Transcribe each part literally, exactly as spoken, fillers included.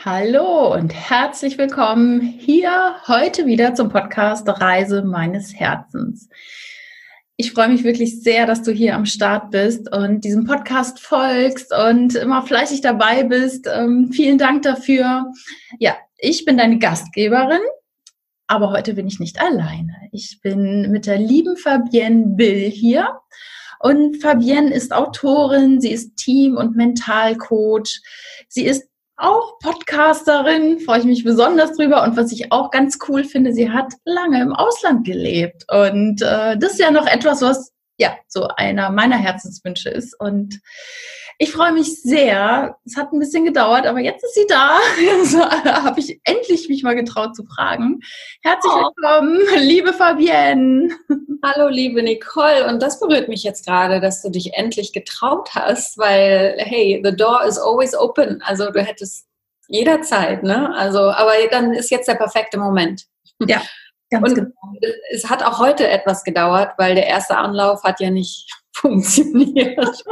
Hallo und herzlich willkommen hier heute wieder zum Podcast Reise meines Herzens. Ich freue mich wirklich sehr, dass du hier am Start bist und diesem Podcast folgst und immer fleißig dabei bist. Ähm, vielen Dank dafür. Ja, ich bin deine Gastgeberin, aber heute bin ich nicht alleine. Ich bin mit der lieben Fabienne Bill hier. Und Fabienne ist Autorin, sie ist Team- und Mentalcoach. Sie ist auch Podcasterin, freue ich mich besonders drüber. Und was ich auch ganz cool finde, sie hat lange im Ausland gelebt. Und äh, das ist ja noch etwas, was ja so einer meiner Herzenswünsche ist. Und ich freue mich sehr. Es hat ein bisschen gedauert, aber jetzt ist sie da. Also habe ich endlich mich mal getraut zu fragen. Herzlich Oh. willkommen, liebe Fabienne. Hallo, liebe Nicole. Und das berührt mich jetzt gerade, dass du dich endlich getraut hast, weil, hey, the door is always open. Also du hättest jederzeit, ne? Also, aber dann ist jetzt der perfekte Moment. Ja, ganz Und genau. es hat auch heute etwas gedauert, weil der erste Anlauf hat ja nicht funktioniert.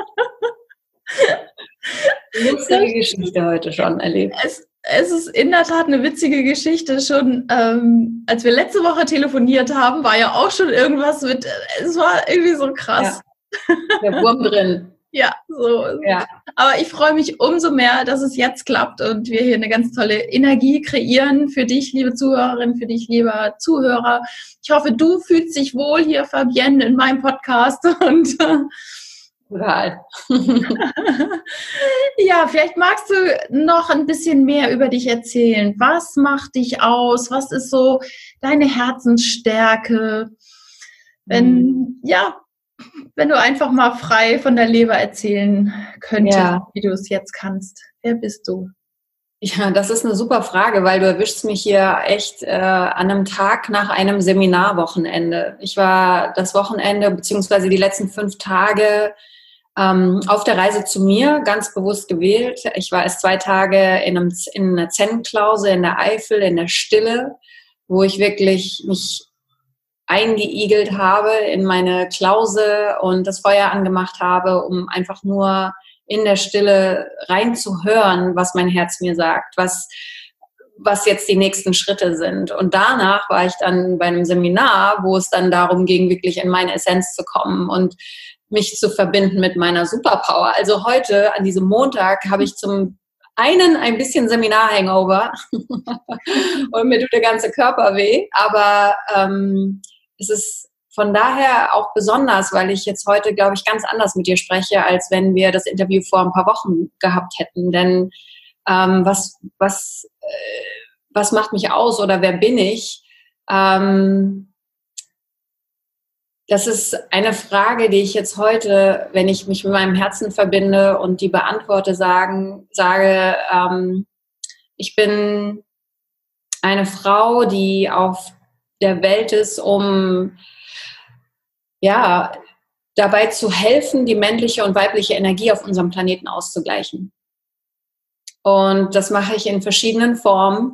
Lustige Geschichte heute schon erlebt. Es, es ist in der Tat eine witzige Geschichte. Schon ähm, als wir letzte Woche telefoniert haben, war ja auch schon irgendwas mit, es war irgendwie so krass. Ja. Der Wurm drin. Ja, so. Ja. Aber ich freue mich umso mehr, dass es jetzt klappt und wir hier eine ganz tolle Energie kreieren für dich, liebe Zuhörerin, für dich, lieber Zuhörer. Ich hoffe, du fühlst dich wohl hier, Fabienne, in meinem Podcast und Total. Ja, vielleicht magst du noch ein bisschen mehr über dich erzählen. Was macht dich aus? Was ist so deine Herzensstärke? Wenn, Mhm. ja, wenn du einfach mal frei von der Leber erzählen könntest, Ja. wie du es jetzt kannst. Wer bist du? Ja, das ist eine super Frage, weil du erwischst mich hier echt äh, an einem Tag nach einem Seminarwochenende. Ich war das Wochenende beziehungsweise die letzten fünf Tage ähm, auf der Reise zu mir, ganz bewusst gewählt. Ich war erst zwei Tage in, einem, in einer Zen-Klause in der Eifel, in der Stille, wo ich wirklich mich eingeigelt habe in meine Klause und das Feuer angemacht habe, um einfach nur in der Stille reinzuhören, was mein Herz mir sagt, was, was jetzt die nächsten Schritte sind. Und danach war ich dann bei einem Seminar, wo es dann darum ging, wirklich in meine Essenz zu kommen und mich zu verbinden mit meiner Superpower. Also heute, an diesem Montag, habe ich zum einen ein bisschen Seminar-Hangover und mir tut der ganze Körper weh, aber ähm, es ist von daher auch besonders, weil ich jetzt heute, glaube ich, ganz anders mit dir spreche, als wenn wir das Interview vor ein paar Wochen gehabt hätten. Denn ähm, was, was, äh, was macht mich aus oder wer bin ich? Ähm, das ist eine Frage, die ich jetzt heute, wenn ich mich mit meinem Herzen verbinde und die beantworte, sagen, sage, ähm, ich bin eine Frau, die auf der Welt ist, um ja, dabei zu helfen, die männliche und weibliche Energie auf unserem Planeten auszugleichen. Und das mache ich in verschiedenen Formen.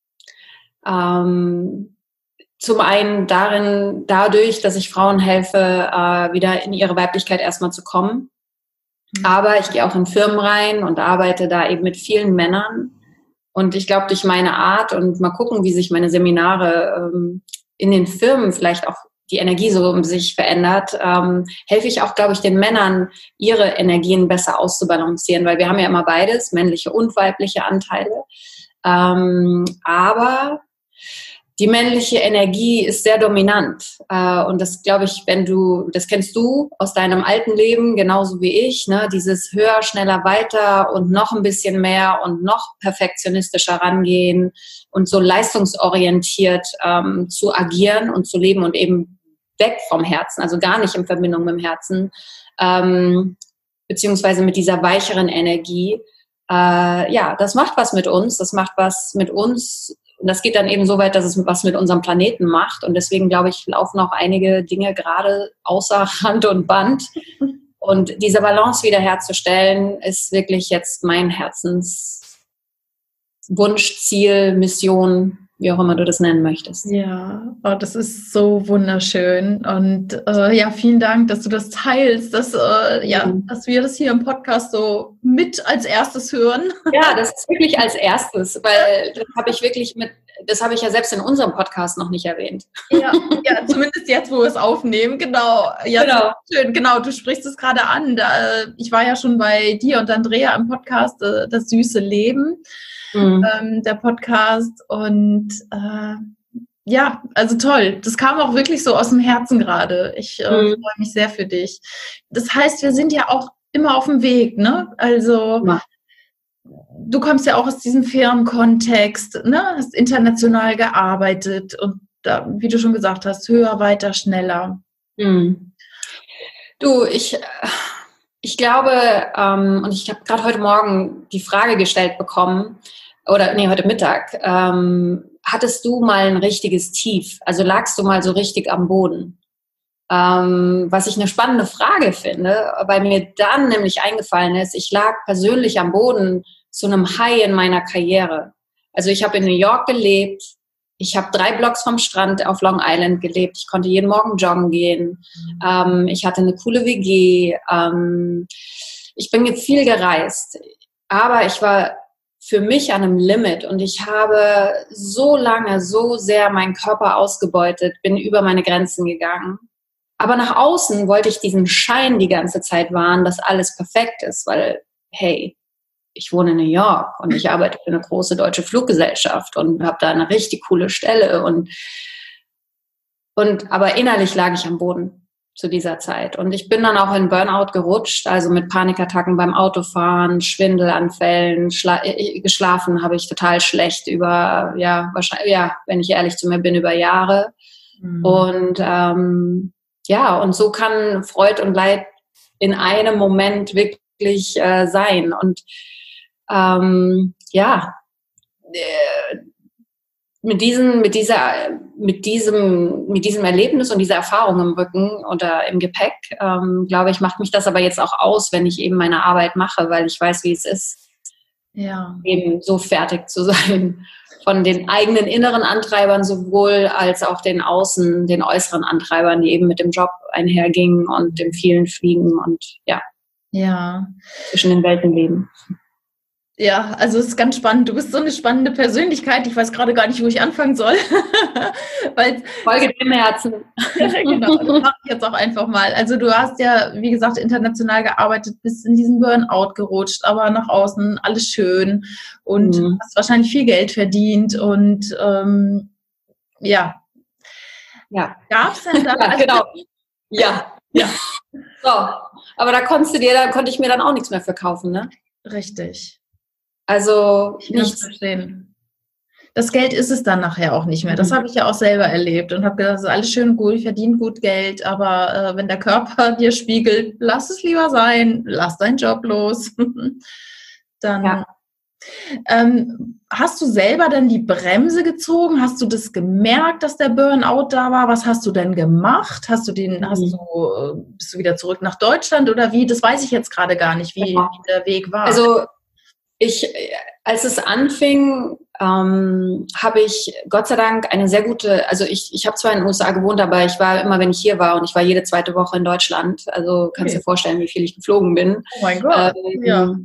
Ähm, zum einen darin, dadurch, dass ich Frauen helfe, äh, wieder in ihre Weiblichkeit erstmal zu kommen. Mhm. Aber ich gehe auch in Firmen rein und arbeite da eben mit vielen Männern. Und ich glaube, durch meine Art und mal gucken, wie sich meine Seminare ähm, in den Firmen vielleicht auch die Energie so um sich verändert, ähm, helfe ich auch, glaube ich, den Männern, ihre Energien besser auszubalancieren, weil wir haben ja immer beides, männliche und weibliche Anteile. Ähm, aber die männliche Energie ist sehr dominant. Äh, und das, glaube ich, wenn du, das kennst du aus deinem alten Leben, genauso wie ich, ne? Dieses höher, schneller, weiter und noch ein bisschen mehr und noch perfektionistischer rangehen und so leistungsorientiert ähm, zu agieren und zu leben und eben weg vom Herzen, also gar nicht in Verbindung mit dem Herzen, ähm, beziehungsweise mit dieser weicheren Energie. Äh, ja, das macht was mit uns, das macht was mit uns. Und das geht dann eben so weit, dass es was mit unserem Planeten macht. Und deswegen, glaube ich, laufen auch einige Dinge gerade außer Rand und Band. Und diese Balance wiederherzustellen, ist wirklich jetzt mein Herzenswunsch, Ziel, Mission, wie auch immer du das nennen möchtest. Ja, oh, das ist so wunderschön und äh, ja, vielen Dank, dass du das teilst, dass, äh, ja, Mhm. dass wir das hier im Podcast so mit als erstes hören. Ja, das ist wirklich als erstes, weil das habe ich wirklich mit, das habe ich ja selbst in unserem Podcast noch nicht erwähnt. Ja, ja, zumindest jetzt, wo wir es aufnehmen, genau. Ja, Genau. schön, genau, du sprichst es gerade an. Da, ich war ja schon bei dir und Andrea im Podcast, äh, Das süße Leben. Mhm. Ähm, der Podcast und äh, ja, also toll. Das kam auch wirklich so aus dem Herzen gerade. Ich äh, Mhm. freue mich sehr für dich. Das heißt, wir sind ja auch immer auf dem Weg, ne? Also Ja. du kommst ja auch aus diesem Firmenkontext, ne? Hast international gearbeitet und da, wie du schon gesagt hast, höher, weiter, schneller. Mhm. Du, ich, ich glaube, ähm, und ich habe gerade heute Morgen die Frage gestellt bekommen, oder nee, heute Mittag, ähm, hattest du mal ein richtiges Tief? Also lagst du mal so richtig am Boden? Ähm, was ich eine spannende Frage finde, weil mir dann nämlich eingefallen ist, ich lag persönlich am Boden zu einem High in meiner Karriere. Also ich habe in New York gelebt, ich habe drei Blocks vom Strand auf Long Island gelebt, ich konnte jeden Morgen joggen gehen, ähm, ich hatte eine coole W G, ähm, ich bin jetzt viel gereist, aber ich war für mich an einem Limit und ich habe so lange, so sehr meinen Körper ausgebeutet, bin über meine Grenzen gegangen. Aber nach außen wollte ich diesen Schein die ganze Zeit wahren, dass alles perfekt ist, weil, hey, ich wohne in New York und ich arbeite für eine große deutsche Fluggesellschaft und habe da eine richtig coole Stelle und, und aber innerlich lag ich am Boden zu dieser Zeit. Und ich bin dann auch in Burnout gerutscht, also mit Panikattacken beim Autofahren, Schwindelanfällen, schla- geschlafen habe ich total schlecht über, ja, wahrscheinlich, ja, wenn ich ehrlich zu mir bin, über Jahre. Mhm. Und ähm, ja, und so kann Freud und Leid in einem Moment wirklich äh, sein. Und ähm, ja, äh, mit diesem, mit dieser, mit diesem, mit diesem Erlebnis und dieser Erfahrung im Rücken oder im Gepäck, ähm, glaube ich, macht mich das aber jetzt auch aus, wenn ich eben meine Arbeit mache, weil ich weiß, wie es ist, ja, eben so fertig zu sein. Von den eigenen inneren Antreibern sowohl als auch den außen, den äußeren Antreibern, die eben mit dem Job einhergingen und dem vielen Fliegen und ja, ja, zwischen den Welten leben. Ja, also es ist ganz spannend. Du bist so eine spannende Persönlichkeit. Ich weiß gerade gar nicht, wo ich anfangen soll. Weil, Folge dem Herzen. Genau, das mache ich jetzt auch einfach mal. Also du hast ja, wie gesagt, international gearbeitet, bist in diesen Burnout gerutscht, aber nach außen alles schön und mhm. hast wahrscheinlich viel Geld verdient und ähm, ja. Ja. Gab es denn da? Ja, genau. Ja, ja. So, aber da konntest du dir, da konnte ich mir dann auch nichts mehr verkaufen, ne? Richtig. Also ich nichts verstehen. Das Geld ist es dann nachher auch nicht mehr. Das habe ich ja auch selber erlebt und habe gedacht, das ist alles schön und gut, ich verdiene gut Geld, aber äh, wenn der Körper dir spiegelt, lass es lieber sein, lass deinen Job los. Dann ja. ähm, hast du selber dann die Bremse gezogen? Hast du das gemerkt, dass der Burnout da war? Was hast du denn gemacht? Hast du den, mhm. hast du, bist du wieder zurück nach Deutschland oder wie? Das weiß ich jetzt gerade gar nicht, wie, ja. wie der Weg war. Also Ich, als es anfing, ähm, habe ich Gott sei Dank eine sehr gute, also ich, ich habe zwar in den U S A gewohnt, aber ich war immer, wenn ich hier war und ich war jede zweite Woche in Deutschland, also kannst okay. dir vorstellen, wie viel ich geflogen bin. Oh mein Gott, ähm, ja.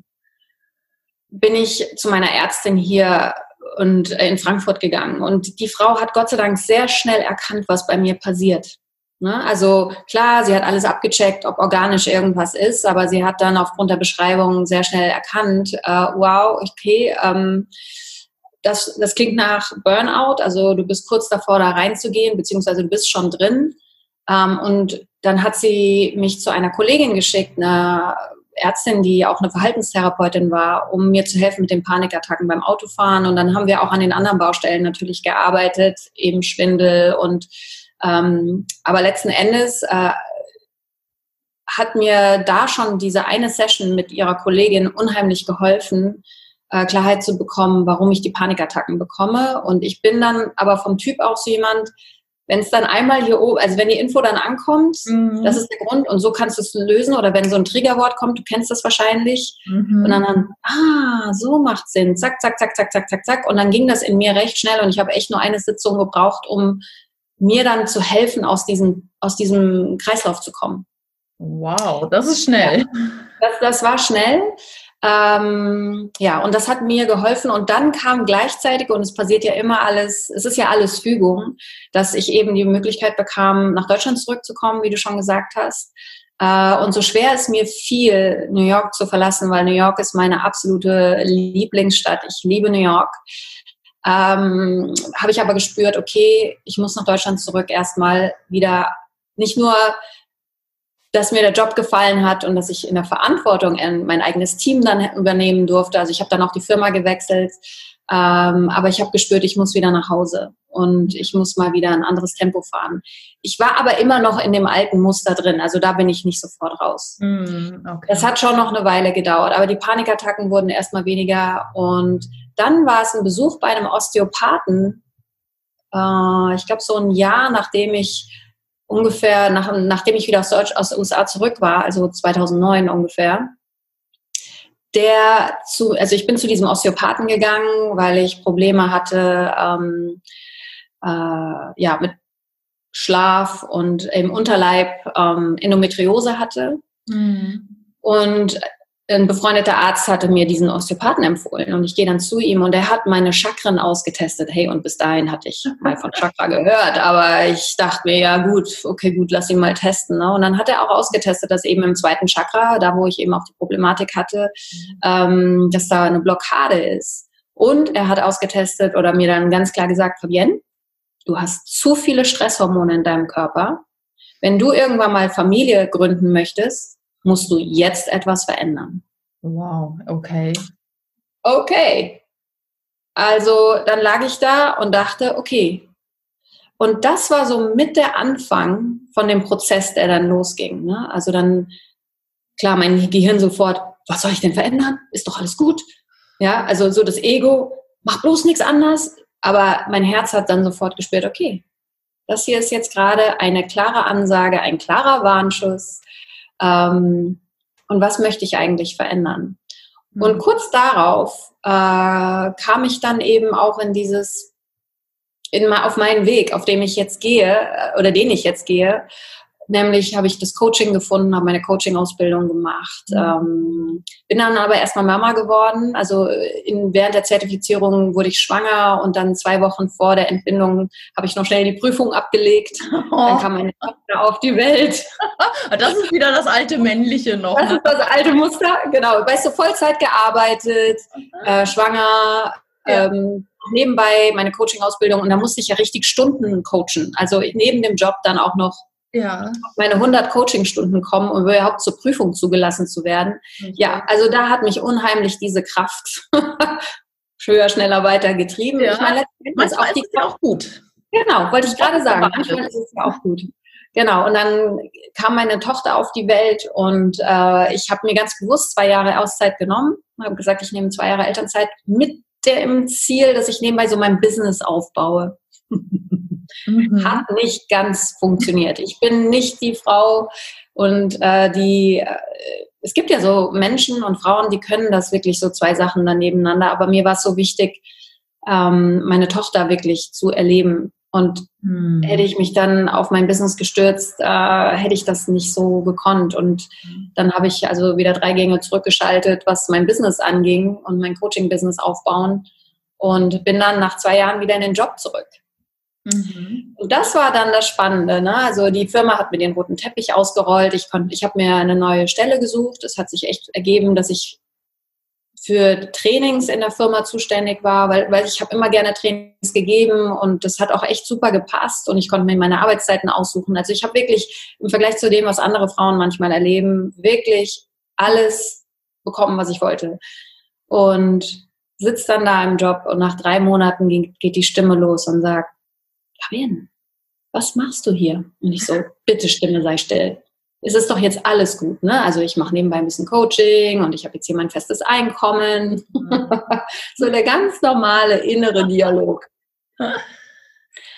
Bin ich zu meiner Ärztin hier und in Frankfurt gegangen und die Frau hat Gott sei Dank sehr schnell erkannt, was bei mir passiert. Also klar, sie hat alles abgecheckt, ob organisch irgendwas ist, aber sie hat dann aufgrund der Beschreibung sehr schnell erkannt, äh, wow, okay, ähm, das, das klingt nach Burnout, also du bist kurz davor, da reinzugehen, beziehungsweise du bist schon drin. Ähm, und dann hat sie mich zu einer Kollegin geschickt, eine Ärztin, die auch eine Verhaltenstherapeutin war, um mir zu helfen mit den Panikattacken beim Autofahren. Und dann haben wir auch an den anderen Baustellen natürlich gearbeitet, eben Schwindel und Ähm, aber letzten Endes äh, hat mir da schon diese eine Session mit ihrer Kollegin unheimlich geholfen, äh, Klarheit zu bekommen, warum ich die Panikattacken bekomme. Und ich bin dann aber vom Typ auch so jemand, wenn es dann einmal hier oben, also wenn die Info dann ankommt, mhm. das ist der Grund und so kannst du es lösen oder wenn so ein Triggerwort kommt, du kennst das wahrscheinlich mhm. und dann, dann, ah, so macht Sinn, zack, zack, zack, zack, zack, zack, zack und dann ging das in mir recht schnell und ich habe echt nur eine Sitzung gebraucht, um mir dann zu helfen, aus diesem, aus diesem Kreislauf zu kommen. Wow, das ist schnell. Ja, das, das war schnell. Ähm, ja, und das hat mir geholfen und dann kam gleichzeitig, und es passiert ja immer alles, es ist ja alles Fügung, dass ich eben die Möglichkeit bekam, nach Deutschland zurückzukommen, wie du schon gesagt hast. Äh, und so schwer es mir fiel, New York zu verlassen, weil New York ist meine absolute Lieblingsstadt. Ich liebe New York. Ähm, habe ich aber gespürt, okay, ich muss nach Deutschland zurück, erstmal wieder nicht nur, dass mir der Job gefallen hat und dass ich in der Verantwortung mein eigenes Team dann übernehmen durfte. Also ich habe dann auch die Firma gewechselt, ähm, aber ich habe gespürt, ich muss wieder nach Hause und ich muss mal wieder ein anderes Tempo fahren. Ich war aber immer noch in dem alten Muster drin, also da bin ich nicht sofort raus. Mm, okay. Das hat schon noch eine Weile gedauert, aber die Panikattacken wurden erstmal weniger und dann war es ein Besuch bei einem Osteopathen, äh, ich glaube so ein Jahr, nachdem ich ungefähr, nach, nachdem ich wieder aus, Deutsch, aus den U S A zurück war, also zweitausendneun ungefähr, der zu, also ich bin zu diesem Osteopathen gegangen, weil ich Probleme hatte, ähm, äh, ja, mit Schlaf und im Unterleib ähm, Endometriose hatte. Mhm. Und ein befreundeter Arzt hatte mir diesen Osteopathen empfohlen und ich gehe dann zu ihm und er hat meine Chakren ausgetestet. Hey, und bis dahin hatte ich mal von Chakra gehört, aber ich dachte mir, ja gut, okay, gut, lass ihn mal testen. Ne? Und dann hat er auch ausgetestet, dass eben im zweiten Chakra, da wo ich eben auch die Problematik hatte, ähm, dass da eine Blockade ist. Und er hat ausgetestet oder mir dann ganz klar gesagt, Fabienne, du hast zu viele Stresshormone in deinem Körper. Wenn du irgendwann mal Familie gründen möchtest, musst du jetzt etwas verändern. Wow, okay. Okay. Also dann lag ich da und dachte, okay. Und das war so mit der Anfang von dem Prozess, der dann losging. Ne? Also dann, klar, mein Gehirn sofort, was soll ich denn verändern? Ist doch alles gut. Ja, also so das Ego, mach bloß nichts anders. Aber mein Herz hat dann sofort gespürt, okay, das hier ist jetzt gerade eine klare Ansage, ein klarer Warnschuss. Ähm, und was möchte ich eigentlich verändern? Mhm. Und kurz darauf äh, kam ich dann eben auch in dieses, in, auf meinen Weg, auf dem ich jetzt gehe, oder den ich jetzt gehe. Nämlich habe ich das Coaching gefunden, habe meine Coaching-Ausbildung gemacht. Mhm. Ähm, bin dann aber erstmal Mama geworden. Also in, während der Zertifizierung wurde ich schwanger und dann zwei Wochen vor der Entbindung habe ich noch schnell die Prüfung abgelegt. Oh. Dann kam meine Tochter auf die Welt. Das ist wieder das alte Männliche noch. Das ist das alte Muster, genau. Weißt du, Vollzeit gearbeitet, äh, schwanger, ja. ähm, nebenbei meine Coaching-Ausbildung und da musste ich ja richtig Stunden coachen. Also neben dem Job dann auch noch ja. meine hundert Coachingstunden kommen, um überhaupt zur Prüfung zugelassen zu werden. Okay. Ja, also da hat mich unheimlich diese Kraft höher, schneller, weiter getrieben. Ja. Ich meine, manchmal auch, die ist ja auch gut. Genau, wollte ich gerade sagen. Manchmal ist es ja auch gut. Genau, und dann kam meine Tochter auf die Welt und äh, ich habe mir ganz bewusst zwei Jahre Auszeit genommen. Habe gesagt, ich nehme zwei Jahre Elternzeit mit dem Ziel, dass ich nebenbei so mein Business aufbaue. Mhm. Hat nicht ganz funktioniert. Ich bin nicht die Frau und äh, die, äh, es gibt ja so Menschen und Frauen, die können das wirklich so zwei Sachen dann nebeneinander, aber mir war es so wichtig, ähm, meine Tochter wirklich zu erleben und mhm. hätte ich mich dann auf mein Business gestürzt, äh, hätte ich das nicht so gekonnt und mhm. dann habe ich also wieder drei Gänge zurückgeschaltet, was mein Business anging und mein Coaching-Business aufbauen und bin dann nach zwei Jahren wieder in den Job zurück. Mhm. Und das war dann das Spannende, ne? Also die Firma hat mir den roten Teppich ausgerollt. Ich konnte, ich habe mir eine neue Stelle gesucht. Es hat sich echt ergeben, dass ich für Trainings in der Firma zuständig war, weil, weil ich habe immer gerne Trainings gegeben und das hat auch echt super gepasst und ich konnte mir meine Arbeitszeiten aussuchen. Also ich habe wirklich im Vergleich zu dem, was andere Frauen manchmal erleben, wirklich alles bekommen, was ich wollte. Und sitze dann da im Job und nach drei Monaten geht, geht die Stimme los und sagt, Fabienne, was machst du hier? Und ich so, bitte Stimme, sei still. Es ist doch jetzt alles gut, ne? Also ich mache nebenbei ein bisschen Coaching und ich habe jetzt hier mein festes Einkommen. Mhm. So der ganz normale innere Dialog.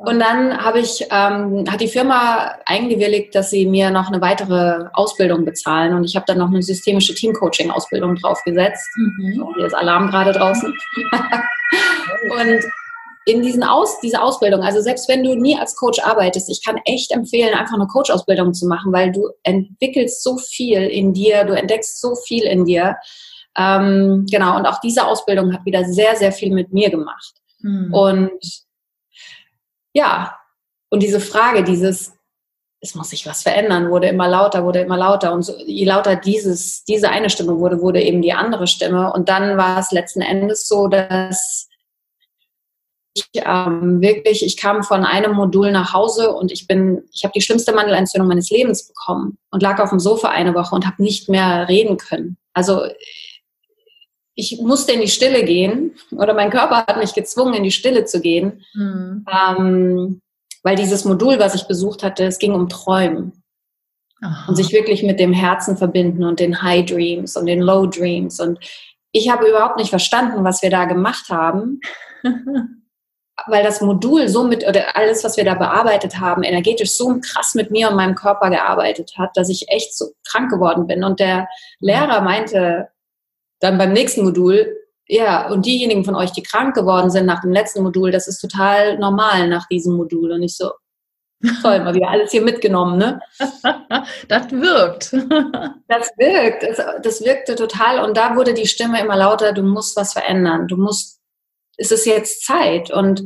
Und dann habe ich, ähm, hat die Firma eingewilligt, dass sie mir noch eine weitere Ausbildung bezahlen. Und ich habe dann noch eine systemische Teamcoaching-Ausbildung draufgesetzt. Mhm. So, hier ist Alarm gerade draußen. Und in diesen Aus, diese Ausbildung, also selbst wenn du nie als Coach arbeitest, ich kann echt empfehlen, einfach eine Coach-Ausbildung zu machen, weil du entwickelst so viel in dir, du entdeckst so viel in dir. Ähm, genau, und auch diese Ausbildung hat wieder sehr, sehr viel mit mir gemacht. Mhm. Und ja, und diese Frage, dieses, es muss sich was verändern, wurde immer lauter, wurde immer lauter. Und so, je lauter dieses, diese eine Stimme wurde, wurde eben die andere Stimme. Und dann war es letzten Endes so, dass ich ähm, wirklich, ich kam von einem Modul nach Hause und ich bin, ich habe die schlimmste Mandelentzündung meines Lebens bekommen und lag auf dem Sofa eine Woche und habe nicht mehr reden können. Also ich musste in die Stille gehen oder mein Körper hat mich gezwungen, in die Stille zu gehen, mhm. ähm, weil dieses Modul, was ich besucht hatte, es ging um Träumen. Aha. Und sich wirklich mit dem Herzen verbinden und den High Dreams und den Low Dreams. Und ich habe überhaupt nicht verstanden, was wir da gemacht haben, weil das Modul so mit, oder alles, was wir da bearbeitet haben, energetisch so krass mit mir und meinem Körper gearbeitet hat, dass ich echt so krank geworden bin. Und der Lehrer meinte dann beim nächsten Modul, ja, und diejenigen von euch, die krank geworden sind nach dem letzten Modul, das ist total normal nach diesem Modul. Und ich so, toll, mal wieder alles hier mitgenommen, ne? Das wirkt. Das wirkt, das, das wirkte total. Und da wurde die Stimme immer lauter, du musst was verändern, du musst, es ist jetzt Zeit. Und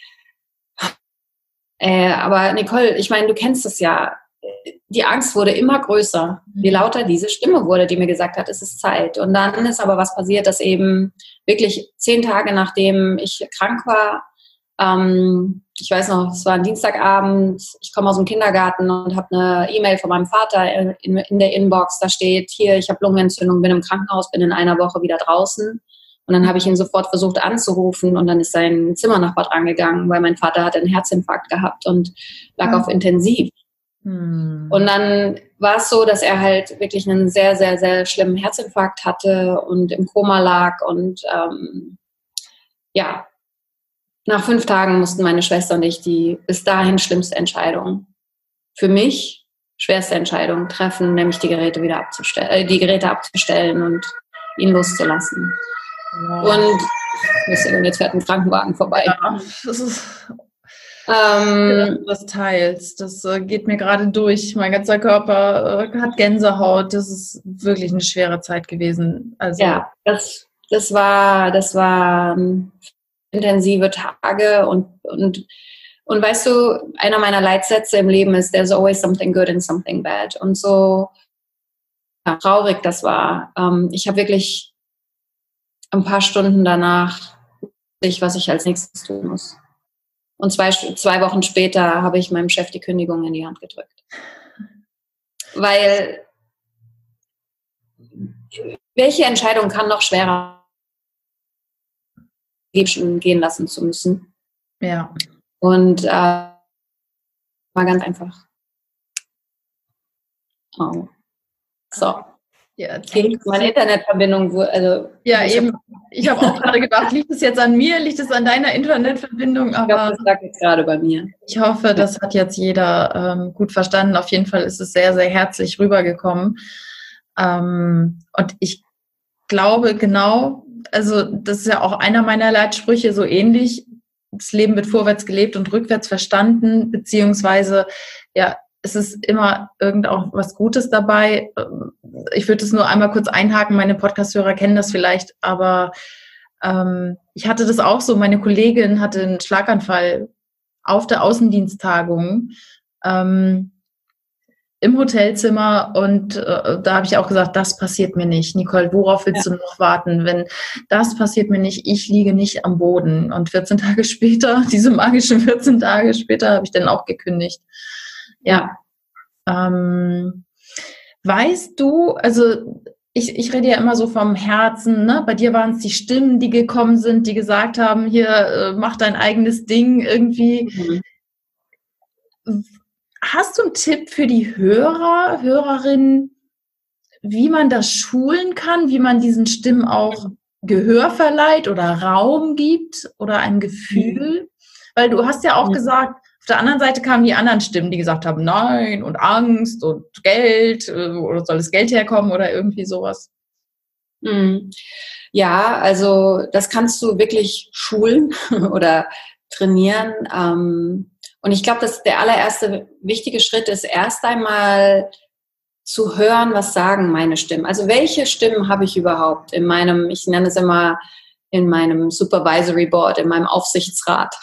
äh, aber Nicole, ich meine, du kennst es ja, die Angst wurde immer größer, je lauter diese Stimme wurde, die mir gesagt hat, es ist Zeit. Und dann ist aber was passiert, dass eben wirklich zehn Tage nachdem ich krank war, ähm, ich weiß noch, es war ein Dienstagabend, ich komme aus dem Kindergarten und habe eine E-Mail von meinem Vater in, in, in der Inbox, da steht, hier, ich habe Lungenentzündung, bin im Krankenhaus, bin in einer Woche wieder draußen. Und dann habe ich ihn sofort versucht anzurufen und dann ist sein Zimmernachbar drangegangen, weil mein Vater hatte einen Herzinfarkt gehabt und lag mhm. auf Intensiv. Mhm. Und dann war es so, dass er halt wirklich einen sehr, sehr, sehr schlimmen Herzinfarkt hatte und im Koma lag. Und ähm, ja, nach fünf Tagen mussten meine Schwester und ich die bis dahin schlimmste Entscheidung für mich, schwerste Entscheidung treffen, nämlich die Geräte wieder abzustellen, äh, die Geräte abzustellen und ihn loszulassen. Ja. Und jetzt fährt ein Krankenwagen vorbei. Ja, das ist, ähm, das teils. Das äh, geht mir gerade durch. Mein ganzer Körper äh, hat Gänsehaut. Das ist wirklich eine schwere Zeit gewesen. Also ja, das, das war, das waren intensive Tage und und und weißt du, einer meiner Leitsätze im Leben ist, there's always something good and something bad. Und so ja, traurig das war. Ähm, ich habe wirklich ein paar Stunden danach, was ich als nächstes tun muss. Und zwei, zwei Wochen später habe ich meinem Chef die Kündigung in die Hand gedrückt. Weil, welche Entscheidung kann noch schwerer gehen lassen zu müssen? Ja. Und äh, war ganz einfach. Oh. So. Ja, meine Internetverbindung, also ja eben. Ich habe auch gerade gedacht, liegt es jetzt an mir, liegt es an deiner Internetverbindung? Aber ich glaube, das lag jetzt gerade bei mir. Ich hoffe, das hat jetzt jeder ähm, gut verstanden. Auf jeden Fall ist es sehr, sehr herzlich rübergekommen. Ähm, und ich glaube genau, also das ist ja auch einer meiner Leitsprüche, so ähnlich. Das Leben wird vorwärts gelebt und rückwärts verstanden, beziehungsweise ja, es ist immer irgend auch was Gutes dabei. Ich würde es nur einmal kurz einhaken, meine Podcast-Hörer kennen das vielleicht, aber ähm, ich hatte das auch so, meine Kollegin hatte einen Schlaganfall auf der Außendiensttagung ähm, im Hotelzimmer und äh, da habe ich auch gesagt, das passiert mir nicht. Nicole, worauf willst ja. du noch warten? Wenn das passiert mir nicht, ich liege nicht am Boden. Und vierzehn Tage später, diese magischen vierzehn Tage später, habe ich dann auch gekündigt. Ja, ähm, weißt du, also ich, ich rede ja immer so vom Herzen, ne? Bei dir waren es die Stimmen, die gekommen sind, die gesagt haben, hier, äh, mach dein eigenes Ding irgendwie. Mhm. Hast du einen Tipp für die Hörer, Hörerinnen, wie man das schulen kann, wie man diesen Stimmen auch Gehör verleiht oder Raum gibt oder ein Gefühl? Weil du hast ja auch Mhm. gesagt, auf der anderen Seite kamen die anderen Stimmen, die gesagt haben, nein und Angst und Geld, äh, oder soll das Geld herkommen oder irgendwie sowas. Mhm. Ja, also das kannst du wirklich schulen oder trainieren. Ähm, und ich glaube, dass der allererste wichtige Schritt ist, erst einmal zu hören, was sagen meine Stimmen. Also welche Stimmen habe ich überhaupt in meinem, ich nenne es immer, in meinem Supervisory Board, in meinem Aufsichtsrat.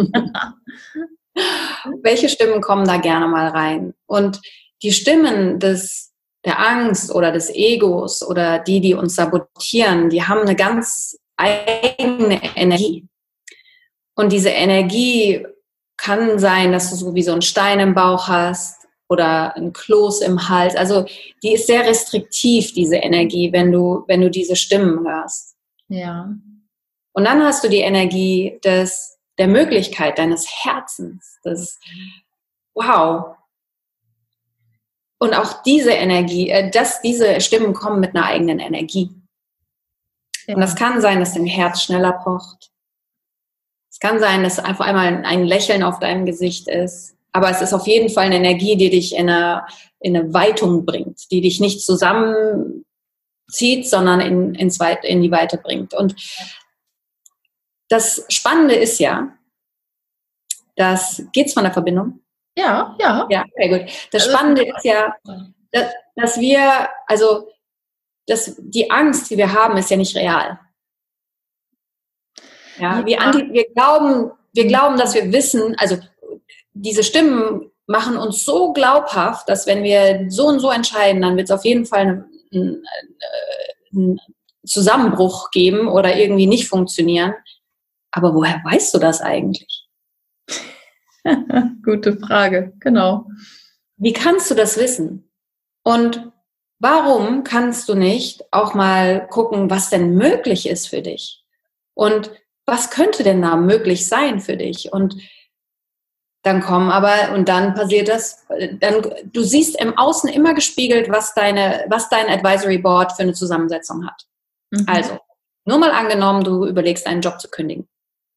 Welche Stimmen kommen da gerne mal rein? Und die Stimmen des, der Angst oder des Egos oder die, die uns sabotieren, die haben eine ganz eigene Energie. Und diese Energie kann sein, dass du so wie so einen Stein im Bauch hast oder ein Kloß im Hals. Also die ist sehr restriktiv, diese Energie, wenn du, wenn du diese Stimmen hörst. Ja. Und dann hast du die Energie des, der Möglichkeit deines Herzens. Das, wow. Und auch diese Energie, äh, dass diese Stimmen kommen mit einer eigenen Energie. Ja. Und das kann sein, dass dein Herz schneller pocht. Es kann sein, dass einfach einmal ein Lächeln auf deinem Gesicht ist. Aber es ist auf jeden Fall eine Energie, die dich in eine, in eine Weitung bringt, die dich nicht zusammenzieht, sondern in, ins Weit, in die Weite bringt. Und das Spannende ist ja, dass, geht's von der Verbindung? Ja, ja. Ja, sehr gut. Das Spannende ist ja, dass, dass wir, also, dass die Angst, die wir haben, ist ja nicht real. Ja, wir, anti, wir glauben, wir glauben, dass wir wissen, also diese Stimmen machen uns so glaubhaft, dass wenn wir so und so entscheiden, dann wird es auf jeden Fall einen, einen Zusammenbruch geben oder irgendwie nicht funktionieren. Aber woher weißt du das eigentlich? Gute Frage, genau. Wie kannst du das wissen? Und warum kannst du nicht auch mal gucken, was denn möglich ist für dich? Und was könnte denn da möglich sein für dich? Und dann kommen aber, und dann passiert das, dann, du siehst im Außen immer gespiegelt, was deine, was dein Advisory Board für eine Zusammensetzung hat. Mhm. Also, nur mal angenommen, du überlegst, einen Job zu kündigen.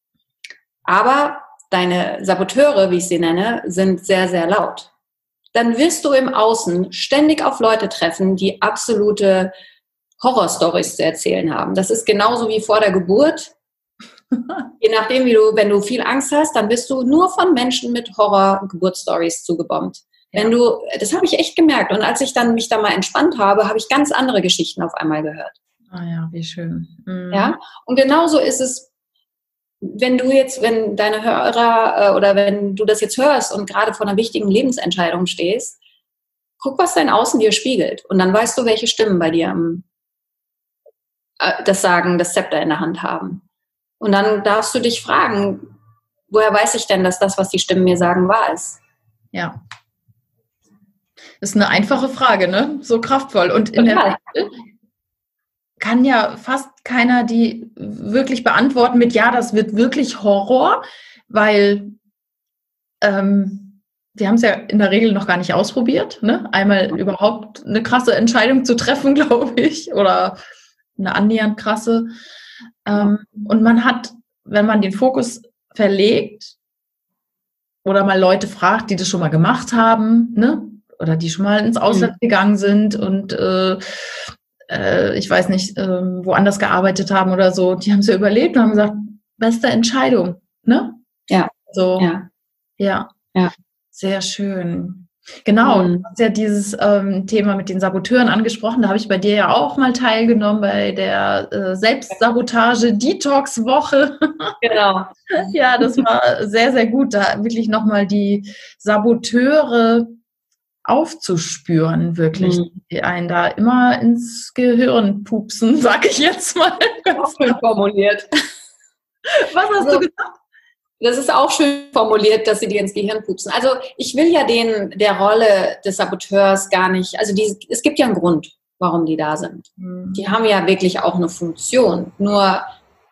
Aber deine Saboteure, wie ich sie nenne, sind sehr, sehr laut. Dann wirst du im Außen ständig auf Leute treffen, die absolute Horrorstories zu erzählen haben. Das ist genauso wie vor der Geburt. Je nachdem, wie du, wenn du viel Angst hast, dann bist du nur von Menschen mit Horror-Geburtsstories zugebombt. Ja. Wenn du, das habe ich echt gemerkt. Und als ich dann mich da mal entspannt habe, habe ich ganz andere Geschichten auf einmal gehört. Ah ja, wie schön. Mhm. Ja, und genauso ist es, wenn du jetzt, wenn deine Hörer oder wenn du das jetzt hörst und gerade vor einer wichtigen Lebensentscheidung stehst, guck, was dein Außen dir spiegelt. Und dann weißt du, welche Stimmen bei dir am, äh, das Sagen, das Zepter in der Hand haben. Und dann darfst du dich fragen, woher weiß ich denn, dass das, was die Stimmen mir sagen, wahr ist? Ja. Das ist eine einfache Frage, ne? So kraftvoll. Und in der Regel kann ja fast keiner die wirklich beantworten mit, ja, das wird wirklich Horror, weil ähm, wir haben es ja in der Regel noch gar nicht ausprobiert, ne? Einmal überhaupt eine krasse Entscheidung zu treffen, glaube ich, oder eine annähernd krasse. Ähm, und man hat, wenn man den Fokus verlegt oder mal Leute fragt, die das schon mal gemacht haben, ne? Oder die schon mal ins Ausland mhm. gegangen sind und äh, äh, ich weiß nicht, äh, woanders gearbeitet haben oder so, die haben es ja überlebt und haben gesagt, beste Entscheidung, ne? Ja. So, ja. Ja. ja. Sehr schön. Genau, mhm. du hast ja dieses ähm, Thema mit den Saboteuren angesprochen. Da habe ich bei dir ja auch mal teilgenommen bei der äh, Selbstsabotage-Detox-Woche. Genau. Ja, das war sehr, sehr gut, da wirklich nochmal die Saboteure aufzuspüren, wirklich, mhm. die einen da immer ins Gehirn pupsen, sag ich jetzt mal. Ganz schön formuliert. Was hast also, du gesagt? Das ist auch schön formuliert, dass sie dir ins Gehirn pupsen. Also ich will ja den, der Rolle des Saboteurs gar nicht, also die, es gibt ja einen Grund, warum die da sind. Mhm. Die haben ja wirklich auch eine Funktion. Nur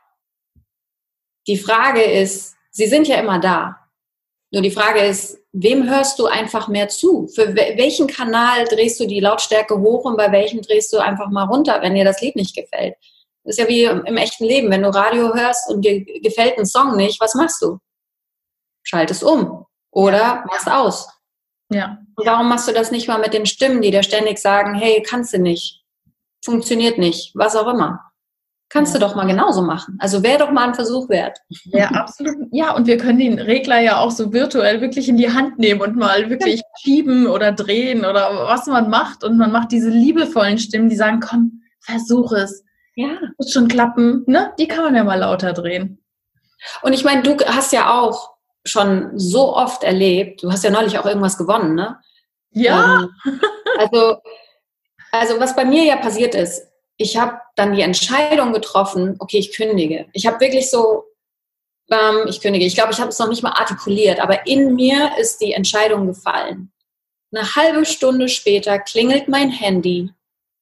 die Frage ist, sie sind ja immer da. Nur die Frage ist, wem hörst du einfach mehr zu? Für welchen Kanal drehst du die Lautstärke hoch und bei welchem drehst du einfach mal runter, wenn dir das Lied nicht gefällt? Das ist ja wie im echten Leben. Wenn du Radio hörst und dir gefällt ein Song nicht, was machst du? schalt es um oder ja. mach's aus. Ja. Und warum machst du das nicht mal mit den Stimmen, die dir ständig sagen, hey, kannst du nicht, funktioniert nicht, was auch immer. Kannst ja. du doch mal genauso machen. Also wäre doch mal ein Versuch wert. Ja, absolut. Ja, und wir können den Regler ja auch so virtuell wirklich in die Hand nehmen und mal wirklich schieben oder drehen oder was man macht. Und man macht diese liebevollen Stimmen, die sagen, komm, versuch es. Ja. Wird schon klappen. Ne? Die kann man ja mal lauter drehen. Und ich meine, du hast ja auch schon so oft erlebt, du hast ja neulich auch irgendwas gewonnen, ne? Ja. Ähm, also, also was bei mir ja passiert ist, ich habe dann die Entscheidung getroffen, okay, ich kündige. Ich habe wirklich so, ähm, ich kündige. Ich glaube, ich habe es noch nicht mal artikuliert, aber in mir ist die Entscheidung gefallen. Eine halbe Stunde später klingelt mein Handy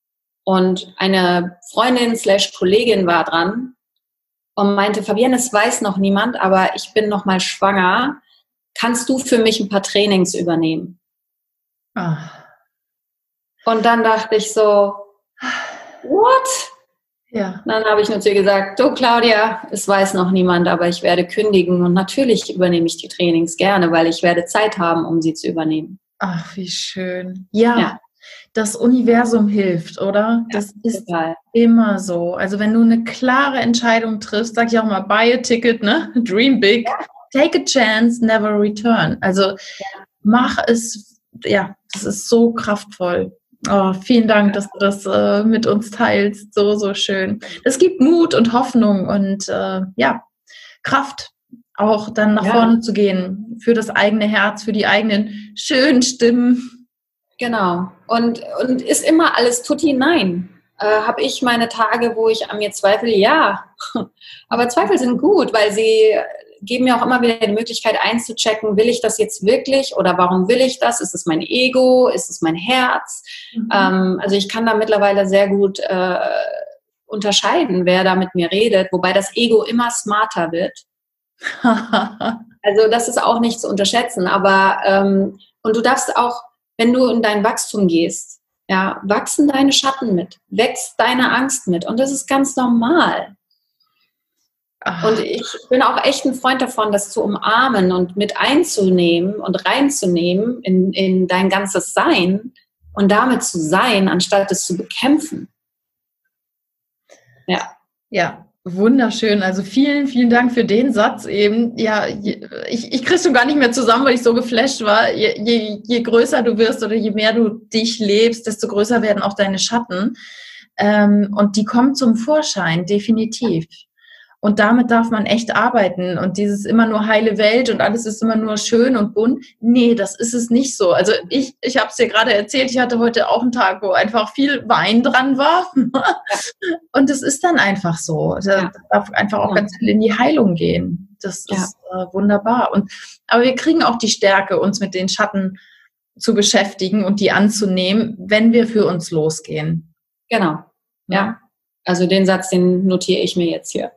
und eine Freundin slash Kollegin war dran und meinte, Fabienne, es weiß noch niemand, aber ich bin noch mal schwanger. Kannst du für mich ein paar Trainings übernehmen? Ach. Und dann dachte ich so, what? Ja. Dann habe ich nur zu ihr gesagt, du Claudia, es weiß noch niemand, aber ich werde kündigen und natürlich übernehme ich die Trainings gerne, weil ich werde Zeit haben, um sie zu übernehmen. Ach, wie schön. Ja, ja. Das Universum hilft, oder? Ja, das ist total. immer so. Also wenn du eine klare Entscheidung triffst, sag ich auch mal, buy a ticket, ne? Dream big, ja. Take a chance, never return. Also ja. mach es, ja, das ist so kraftvoll. Oh, vielen Dank, dass du das äh, mit uns teilst. So, so schön. Es gibt Mut und Hoffnung und äh, ja, Kraft, auch dann nach ja. vorne zu gehen, für das eigene Herz, für die eigenen schönen Stimmen. Genau. Und, und ist immer alles tutti nein. Äh, habe ich meine Tage, wo ich an mir zweifle? Ja. Aber Zweifel sind gut, weil sie geben mir auch immer wieder die Möglichkeit einzuchecken, will ich das jetzt wirklich oder warum will ich das? Ist es mein Ego? Ist es mein Herz? Mhm. Ähm, also ich kann da mittlerweile sehr gut äh, unterscheiden, wer da mit mir redet, wobei das Ego immer smarter wird. Also das ist auch nicht zu unterschätzen, aber ähm, und du darfst auch, wenn du in dein Wachstum gehst, ja, wachsen deine Schatten mit, wächst deine Angst mit und das ist ganz normal. Ach. Und ich bin auch echt ein Freund davon, das zu umarmen und mit einzunehmen und reinzunehmen in, in dein ganzes Sein und damit zu sein, anstatt es zu bekämpfen. Ja. Ja, wunderschön. Also vielen, vielen Dank für den Satz eben. Ja, ich, ich krieg's schon gar nicht mehr zusammen, weil ich so geflasht war. Je, je, je größer du wirst oder je mehr du dich lebst, desto größer werden auch deine Schatten. Ähm, und die kommen zum Vorschein, definitiv. Und damit darf man echt arbeiten. Und dieses immer nur heile Welt und alles ist immer nur schön und bunt. Nee, das ist es nicht so. Also ich, ich habe es dir gerade erzählt, ich hatte heute auch einen Tag, wo einfach viel Wein dran war. Und es ist dann einfach so. Da ja. darf einfach auch ja. ganz viel in die Heilung gehen. Das ja. ist äh, wunderbar. Und, aber wir kriegen auch die Stärke, uns mit den Schatten zu beschäftigen und die anzunehmen, wenn wir für uns losgehen. Genau, ja. ja. Also den Satz, den notiere ich mir jetzt hier.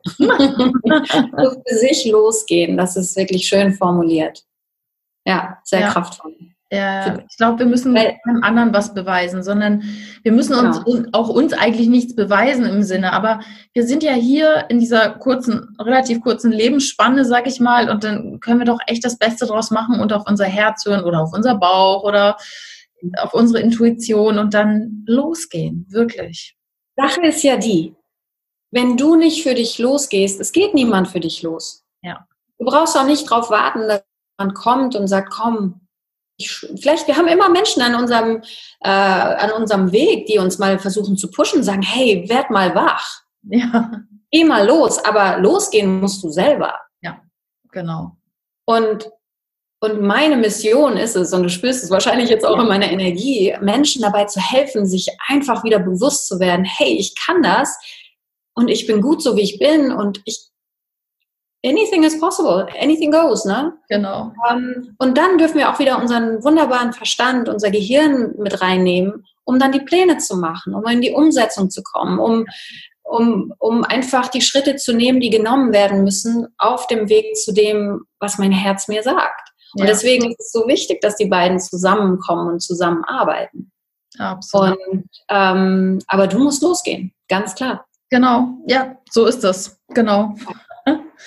Für sich losgehen, das ist wirklich schön formuliert. Ja, sehr ja. kraftvoll. Ja, ich glaube, wir müssen keinem anderen was beweisen, sondern wir müssen uns genau. auch uns eigentlich nichts beweisen im Sinne. Aber wir sind ja hier in dieser kurzen, relativ kurzen Lebensspanne, sag ich mal, und dann können wir doch echt das Beste draus machen und auf unser Herz hören oder auf unser Bauch oder auf unsere Intuition und dann losgehen, wirklich. Sache ist ja die, wenn du nicht für dich losgehst, es geht niemand für dich los. Ja. Du brauchst auch nicht drauf warten, dass jemand kommt und sagt, komm, ich, vielleicht, wir haben immer Menschen an unserem, äh, an unserem Weg, die uns mal versuchen zu pushen, sagen, hey, werd mal wach. Ja. Geh mal los, aber losgehen musst du selber. Ja, genau. Und Und meine Mission ist es, und du spürst es wahrscheinlich jetzt auch in meiner Energie, Menschen dabei zu helfen, sich einfach wieder bewusst zu werden, hey, ich kann das und ich bin gut so, wie ich bin und ich, anything is possible, anything goes, ne? Genau. Um, und dann dürfen wir auch wieder unseren wunderbaren Verstand, unser Gehirn mit reinnehmen, um dann die Pläne zu machen, um in die Umsetzung zu kommen, um, um, um einfach die Schritte zu nehmen, die genommen werden müssen auf dem Weg zu dem, was mein Herz mir sagt. Und ja. deswegen ist es so wichtig, dass die beiden zusammenkommen und zusammenarbeiten. Absolut. Und, ähm, aber du musst losgehen, ganz klar. Genau, ja, so ist das. Genau.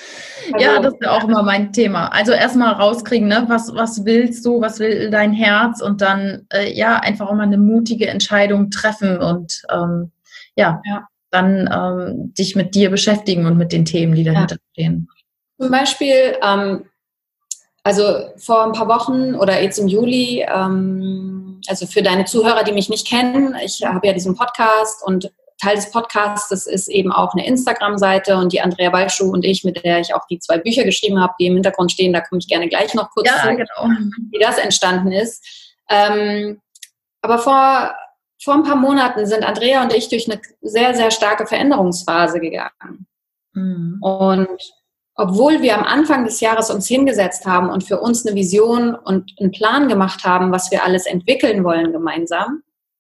Also, ja, das ist ja auch immer mein Thema. Also erstmal rauskriegen, ne? Was, was willst du, was will dein Herz und dann äh, ja einfach auch mal eine mutige Entscheidung treffen und ähm, ja, ja. dann ähm, dich mit dir beschäftigen und mit den Themen, die dahinter Ja. stehen. Zum Beispiel, ähm, also vor ein paar Wochen oder jetzt im Juli, ähm, also für deine Zuhörer, die mich nicht kennen, ich habe ja diesen Podcast und Teil des Podcasts ist eben auch eine Instagram-Seite und die Andrea Balschuh und ich, mit der ich auch die zwei Bücher geschrieben habe, die im Hintergrund stehen, da komme ich gerne gleich noch kurz Ja, zu, genau. wie das entstanden ist. Ähm, aber vor, vor ein paar Monaten sind Andrea und ich durch eine sehr, sehr starke Veränderungsphase gegangen. Mhm. Und obwohl wir am Anfang des Jahres uns hingesetzt haben und für uns eine Vision und einen Plan gemacht haben, was wir alles entwickeln wollen gemeinsam,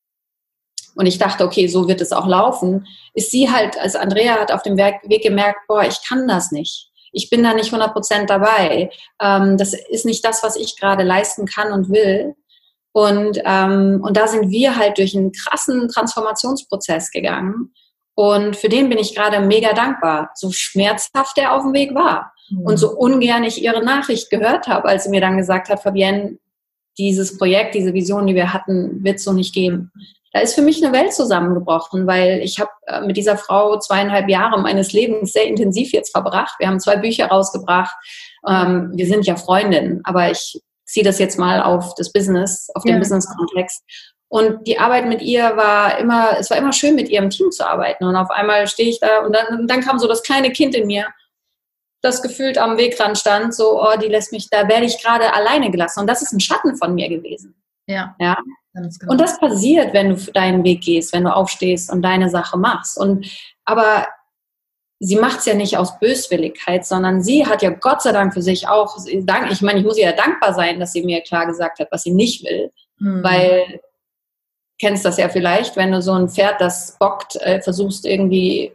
und ich dachte, okay, so wird es auch laufen, ist sie halt, als Andrea hat auf dem Weg gemerkt, boah, ich kann das nicht. Ich bin da nicht hundert Prozent dabei. Ähm, das ist nicht das, was ich gerade leisten kann und will. Und, ähm, und da sind wir halt durch einen krassen Transformationsprozess gegangen. Und für den bin ich gerade mega dankbar, so schmerzhaft der auf dem Weg war. Mhm. Und so ungern ich ihre Nachricht gehört habe, als sie mir dann gesagt hat, Fabienne, dieses Projekt, diese Vision, die wir hatten, wird es so nicht geben. Da ist für mich eine Welt zusammengebrochen, weil ich habe mit dieser Frau zweieinhalb Jahre meines Lebens sehr intensiv jetzt verbracht. Wir haben zwei Bücher rausgebracht. Ähm, wir sind ja Freundinnen, aber ich ziehe das jetzt mal auf das Business, auf den ja. Business-Kontext. Und die Arbeit mit ihr war immer, es war immer schön, mit ihr im Team zu arbeiten. Und auf einmal stehe ich da und dann, und dann kam so das kleine Kind in mir, das gefühlt am Wegrand stand, so, oh, die lässt mich, da werde ich gerade alleine gelassen. Und das ist ein Schatten von mir gewesen. Ja. Ja. Genau. Und das passiert, wenn du deinen Weg gehst, wenn du aufstehst und deine Sache machst. Und, aber sie macht es ja nicht aus Böswilligkeit, sondern sie hat ja Gott sei Dank für sich auch, ich meine, ich muss ihr ja dankbar sein, dass sie mir klar gesagt hat, was sie nicht will. Hm. Weil, kennst das ja vielleicht, wenn du so ein Pferd, das bockt, äh, versuchst irgendwie,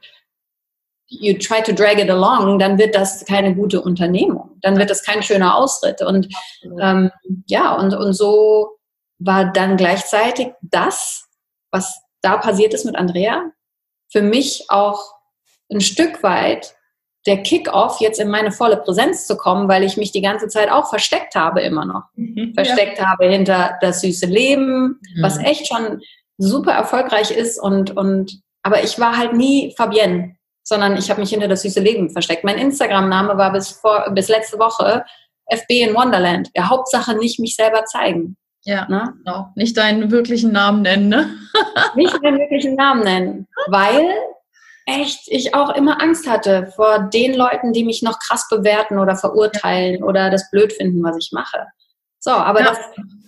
you try to drag it along, dann wird das keine gute Unternehmung. Dann wird das kein schöner Ausritt. Und ähm, ja, und, und so war dann gleichzeitig das, was da passiert ist mit Andrea, für mich auch ein Stück weit der Kick-off, jetzt in meine volle Präsenz zu kommen, weil ich mich die ganze Zeit auch versteckt habe immer noch. Mhm, versteckt ja. habe hinter das süße Leben, mhm. was echt schon super erfolgreich ist. Und, und aber ich war halt nie Fabienne, sondern ich habe mich hinter das süße Leben versteckt. Mein Instagram-Name war bis, vor, bis letzte Woche F B in Wonderland. Ja, Hauptsache nicht mich selber zeigen. Ja, ne? Genau. Nicht deinen wirklichen Namen nennen, ne? Nicht meinen wirklichen Namen nennen, weil echt ich auch immer Angst hatte vor den Leuten, die mich noch krass bewerten oder verurteilen oder das blöd finden, was ich mache. So, aber ja. das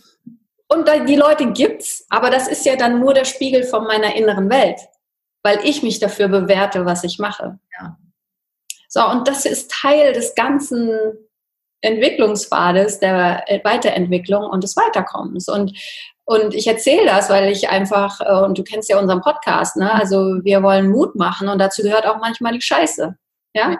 und die Leute gibt's, aber das ist ja dann nur der Spiegel von meiner inneren Welt, weil ich mich dafür bewerte, was ich mache. Ja. So, und das ist Teil des ganzen Entwicklungspfades, der Weiterentwicklung und des Weiterkommens. Und, und ich erzähle das, weil ich einfach, und du kennst ja unseren Podcast, ne? Also wir wollen Mut machen und dazu gehört auch manchmal die Scheiße. Ja?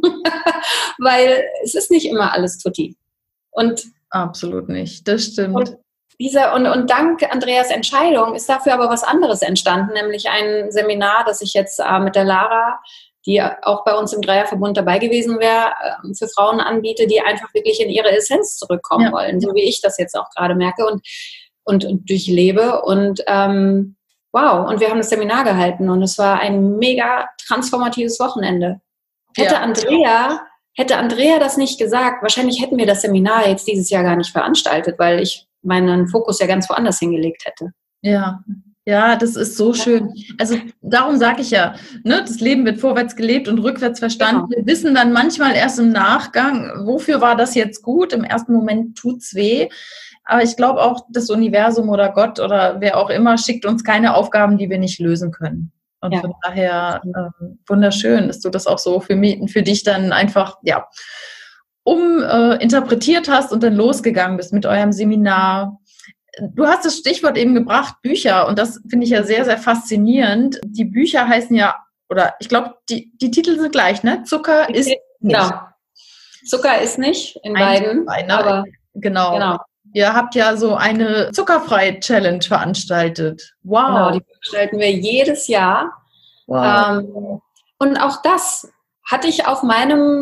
Weil es ist nicht immer alles tutti. Und absolut nicht, das stimmt. Und, dieser, und, und dank Andreas Entscheidung ist dafür aber was anderes entstanden, nämlich ein Seminar, das ich jetzt äh, mit der Lara, die auch bei uns im Dreierverbund dabei gewesen wäre, für Frauen anbiete, die einfach wirklich in ihre Essenz zurückkommen ja. wollen, so wie ich das jetzt auch gerade merke und, und, und durchlebe. Und ähm, wow, und wir haben das Seminar gehalten und es war ein mega transformatives Wochenende. Hätte ja. Andrea, hätte Andrea das nicht gesagt, wahrscheinlich hätten wir das Seminar jetzt dieses Jahr gar nicht veranstaltet, weil ich meinen Fokus ja ganz woanders hingelegt hätte. Ja. Ja, das ist so schön. Also darum sage ich ja, ne, das Leben wird vorwärts gelebt und rückwärts verstanden. Genau. Wir wissen dann manchmal erst im Nachgang, wofür war das jetzt gut? Im ersten Moment tut's weh. Aber ich glaube auch, das Universum oder Gott oder wer auch immer schickt uns keine Aufgaben, die wir nicht lösen können. Und ja. von daher äh, wunderschön, dass du das auch so für mich, für dich dann einfach, ja, um äh, interpretiert hast und dann losgegangen bist mit eurem Seminar. Du hast das Stichwort eben gebracht, Bücher, und das finde ich ja sehr, sehr faszinierend. Die Bücher heißen ja, oder ich glaube, die, die Titel sind gleich, ne? Zucker ist nicht. Genau. Zucker ist nicht in beiden, beiden aber genau. genau. Ihr habt ja so eine Zuckerfrei-Challenge veranstaltet. Wow. Genau, die veranstalten wir jedes Jahr. Wow. Ähm, und auch das hatte ich auf meinem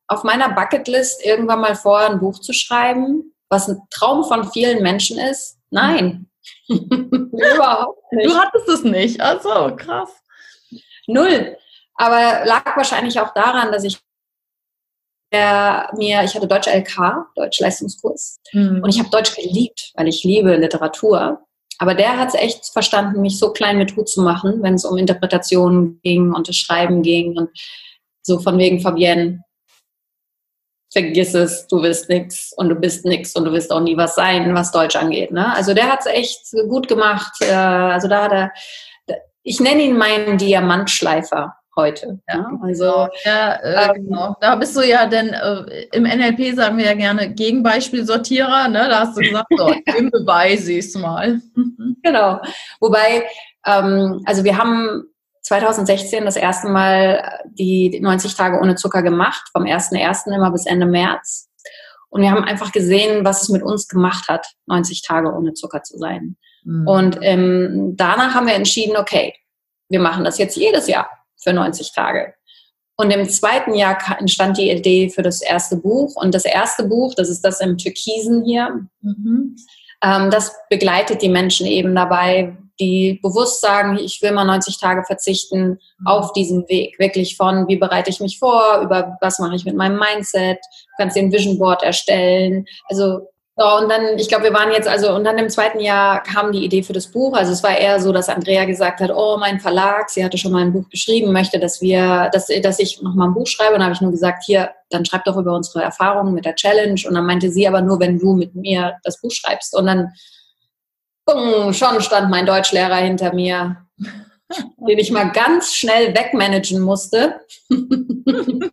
auf meiner Bucketlist irgendwann mal vor, ein Buch zu schreiben, was ein Traum von vielen Menschen ist? Nein. Überhaupt nicht. Du hattest es nicht. Also krass. Null. Aber lag wahrscheinlich auch daran, dass ich äh, mir, ich hatte Deutsch L K, Deutsch-Leistungskurs. Mhm. Und ich habe Deutsch geliebt, weil ich liebe Literatur. Aber der hat es echt verstanden, mich so klein mit Hut zu machen, wenn es um Interpretationen ging und das Schreiben ging und so von wegen Fabienne, vergiss es, du wirst nix und du bist nix und du wirst auch nie was sein, was Deutsch angeht. Ne? Also der hat es echt gut gemacht. Äh, also da hat er, ich nenne ihn meinen Diamantschleifer heute. Ja, ne? Also ja, äh, ähm, genau. Da bist du ja, denn äh, im N L P sagen wir ja gerne Gegenbeispielsortierer. Ne? Da hast du gesagt, so, im Beweis siehst du mal. Genau. Wobei, ähm, also wir haben zwanzig sechzehn das erste Mal die neunzig Tage ohne Zucker gemacht, vom ersten ersten immer bis Ende März. Und wir haben einfach gesehen, was es mit uns gemacht hat, neunzig Tage ohne Zucker zu sein. Mhm. Und ähm, danach haben wir entschieden, okay, wir machen das jetzt jedes Jahr für neunzig Tage. Und im zweiten Jahr entstand die Idee für das erste Buch. Und das erste Buch, das ist das im Türkisen hier, mhm. ähm, das begleitet die Menschen eben dabei, die bewusst sagen, ich will mal neunzig Tage verzichten mhm. auf diesen Weg. Wirklich von, wie bereite ich mich vor, über was mache ich mit meinem Mindset, du kannst den Vision Board erstellen. Also, ja, und dann, ich glaube, wir waren jetzt, also, und dann im zweiten Jahr kam die Idee für das Buch. Also es war eher so, dass Andrea gesagt hat, oh, mein Verlag, sie hatte schon mal ein Buch geschrieben, möchte, dass wir, dass, dass ich noch mal ein Buch schreibe. Und dann habe ich nur gesagt, hier, dann schreib doch über unsere Erfahrungen mit der Challenge. Und dann meinte sie aber nur, wenn du mit mir das Buch schreibst. Und dann Bumm, schon stand mein Deutschlehrer hinter mir, den ich mal ganz schnell wegmanagen musste. und,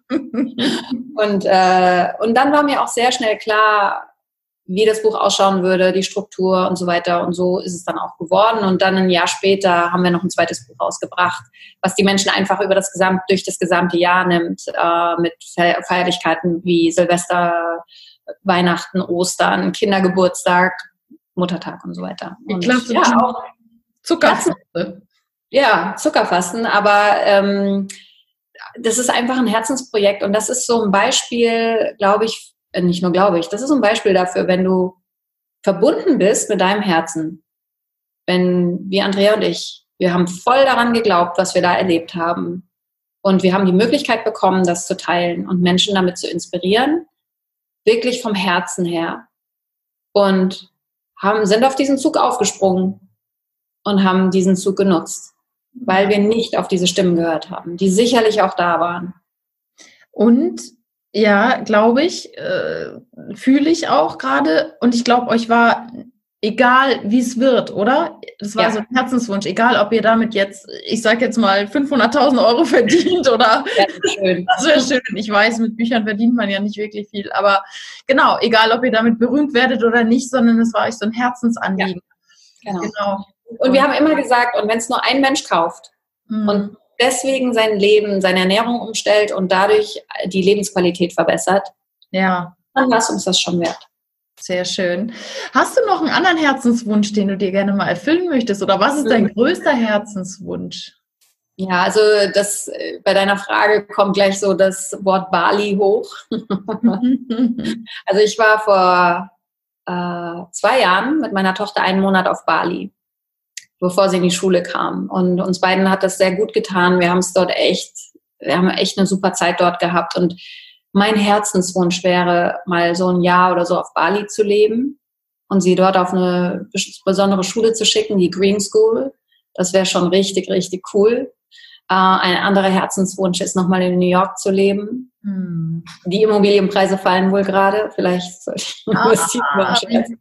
äh, und dann war mir auch sehr schnell klar, wie das Buch ausschauen würde, die Struktur und so weiter. Und so ist es dann auch geworden. Und dann ein Jahr später haben wir noch ein zweites Buch rausgebracht, was die Menschen einfach über das Gesamt, durch das gesamte Jahr nimmt, äh, mit Feierlichkeiten wie Silvester, Weihnachten, Ostern, Kindergeburtstag, Muttertag und so weiter. Und ich glaube, ja, auch Zuckerfasten. Ja, Zuckerfasten, aber ähm, das ist einfach ein Herzensprojekt und das ist so ein Beispiel, glaube ich, äh, nicht nur glaube ich, das ist so ein Beispiel dafür, wenn du verbunden bist mit deinem Herzen, wenn, wie Andrea und ich, wir haben voll daran geglaubt, was wir da erlebt haben und wir haben die Möglichkeit bekommen, das zu teilen und Menschen damit zu inspirieren, wirklich vom Herzen her und haben, sind auf diesen Zug aufgesprungen und haben diesen Zug genutzt, weil wir nicht auf diese Stimmen gehört haben, die sicherlich auch da waren. Und ja, glaube ich, äh, fühle ich auch gerade und ich glaube, euch war egal, wie es wird, oder? Das war ja so ein Herzenswunsch, egal, ob ihr damit jetzt, ich sage jetzt mal, fünfhunderttausend Euro verdient oder ja, schön. Das wäre schön. Ich weiß, mit Büchern verdient man ja nicht wirklich viel, aber genau, egal, ob ihr damit berühmt werdet oder nicht, sondern es war euch so ein Herzensanliegen. Ja, genau. genau. Und wir haben immer gesagt, und wenn es nur ein Mensch kauft mhm. und deswegen sein Leben, seine Ernährung umstellt und dadurch die Lebensqualität verbessert, ja, dann war es uns das schon wert. Sehr schön. Hast du noch einen anderen Herzenswunsch, den du dir gerne mal erfüllen möchtest? Oder was ist dein größter Herzenswunsch? Ja, also das bei deiner Frage kommt gleich so das Wort Bali hoch. Also ich war vor äh, zwei Jahren mit meiner Tochter einen Monat auf Bali, bevor sie in die Schule kam. Und uns beiden hat das sehr gut getan. Wir haben es dort echt, wir haben echt eine super Zeit dort gehabt. Und mein Herzenswunsch wäre, mal so ein Jahr oder so auf Bali zu leben und sie dort auf eine besondere Schule zu schicken, die Green School. Das wäre schon richtig, richtig cool. Äh, ein anderer Herzenswunsch ist, nochmal in New York zu leben. Hm. Die Immobilienpreise fallen wohl gerade. Vielleicht sollte ich investieren.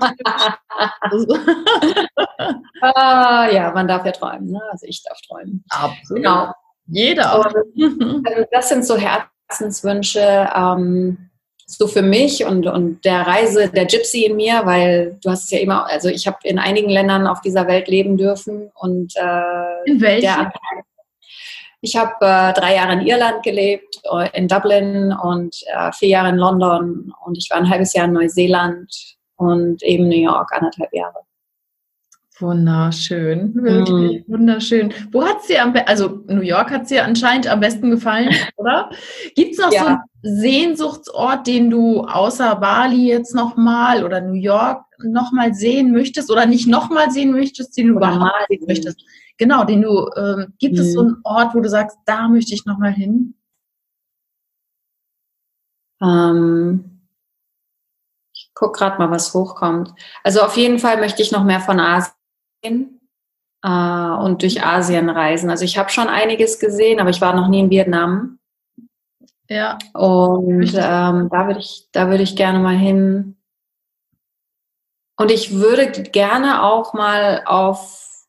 Ah, ja, man darf ja träumen. Ne? Also ich darf träumen. Absolut. Genau. Jeder. Und, also das sind so Herzenswünsche, ähm, so für mich und, und der Reise der Gypsy in mir, weil du hast es ja immer, also ich habe in einigen Ländern auf dieser Welt leben dürfen und äh, in welchen? Der, ich habe äh, drei Jahre in Irland gelebt, in Dublin und äh, vier Jahre in London und ich war ein halbes Jahr in Neuseeland und eben New York, anderthalb Jahre. Wunderschön, wirklich mm. wunderschön. Wo hat sie am besten, also New York hat sie anscheinend am besten gefallen, oder? Gibt es noch ja. so einen Sehnsuchtsort, den du außer Bali jetzt nochmal oder New York nochmal sehen möchtest oder nicht nochmal sehen möchtest, den du oder überhaupt sehen möchtest? Genau, den du, ähm, gibt mm. es so einen Ort, wo du sagst, da möchte ich nochmal hin? Ähm, ich gucke gerade mal, was hochkommt. Also auf jeden Fall möchte ich noch mehr von Asien äh, und durch Asien reisen. Also ich habe schon einiges gesehen, aber ich war noch nie in Vietnam. Ja. Und ähm, da würde ich, da würde ich gerne mal hin. Und ich würde gerne auch mal auf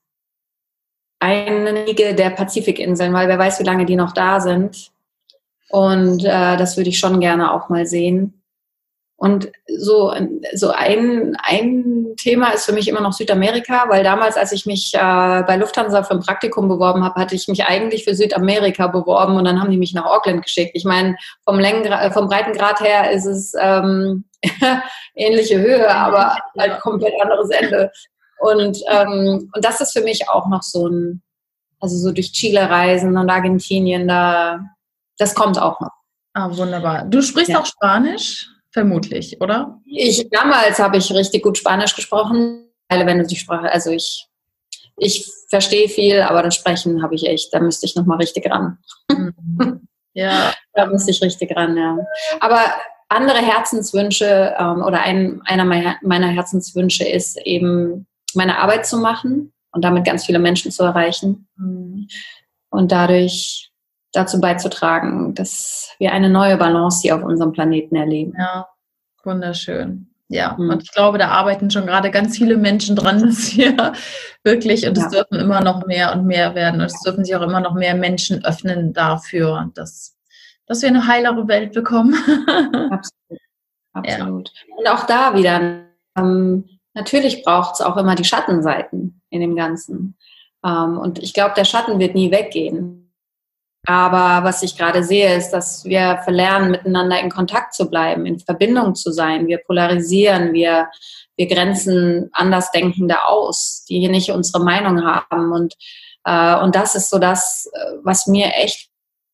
einige der Pazifikinseln, weil wer weiß, wie lange die noch da sind. Und äh, das würde ich schon gerne auch mal sehen. Und so, so ein, ein Thema ist für mich immer noch Südamerika, weil damals, als ich mich äh, bei Lufthansa für ein Praktikum beworben habe, hatte ich mich eigentlich für Südamerika beworben und dann haben die mich nach Auckland geschickt. Ich meine, vom, Längengra- vom Breitengrad her ist es ähm, ähnliche Höhe, aber halt komplett anderes Ende. Und, ähm, und das ist für mich auch noch so ein, also so durch Chile reisen und Argentinien, da, das kommt auch noch. Ah, wunderbar. Du sprichst ja. auch Spanisch? Vermutlich, oder? Ich, damals habe ich richtig gut Spanisch gesprochen, weil wenn du die Sprache, also ich, ich verstehe viel, aber das Sprechen habe ich echt, da müsste ich nochmal richtig ran. Mhm. Ja. Da müsste ich richtig ran, ja. Aber andere Herzenswünsche ähm, oder ein, einer meiner, meiner Herzenswünsche ist eben, meine Arbeit zu machen und damit ganz viele Menschen zu erreichen mhm. und dadurch dazu beizutragen, dass wir eine neue Balance hier auf unserem Planeten erleben. Ja, wunderschön. Ja, mhm. und ich glaube, da arbeiten schon gerade ganz viele Menschen dran, dass wir wirklich, und es ja. dürfen immer noch mehr und mehr werden, und es dürfen sich auch immer noch mehr Menschen öffnen dafür, dass, dass wir eine heilere Welt bekommen. Absolut. Absolut. Ja. Und auch da wieder, ähm, natürlich braucht es auch immer die Schattenseiten in dem Ganzen. Ähm, und ich glaube, der Schatten wird nie weggehen. Aber was ich gerade sehe, ist, dass wir verlernen, miteinander in Kontakt zu bleiben, in Verbindung zu sein. Wir polarisieren, wir, wir grenzen Andersdenkende aus, die hier nicht unsere Meinung haben. Und, äh, und das ist so das, was mir echt,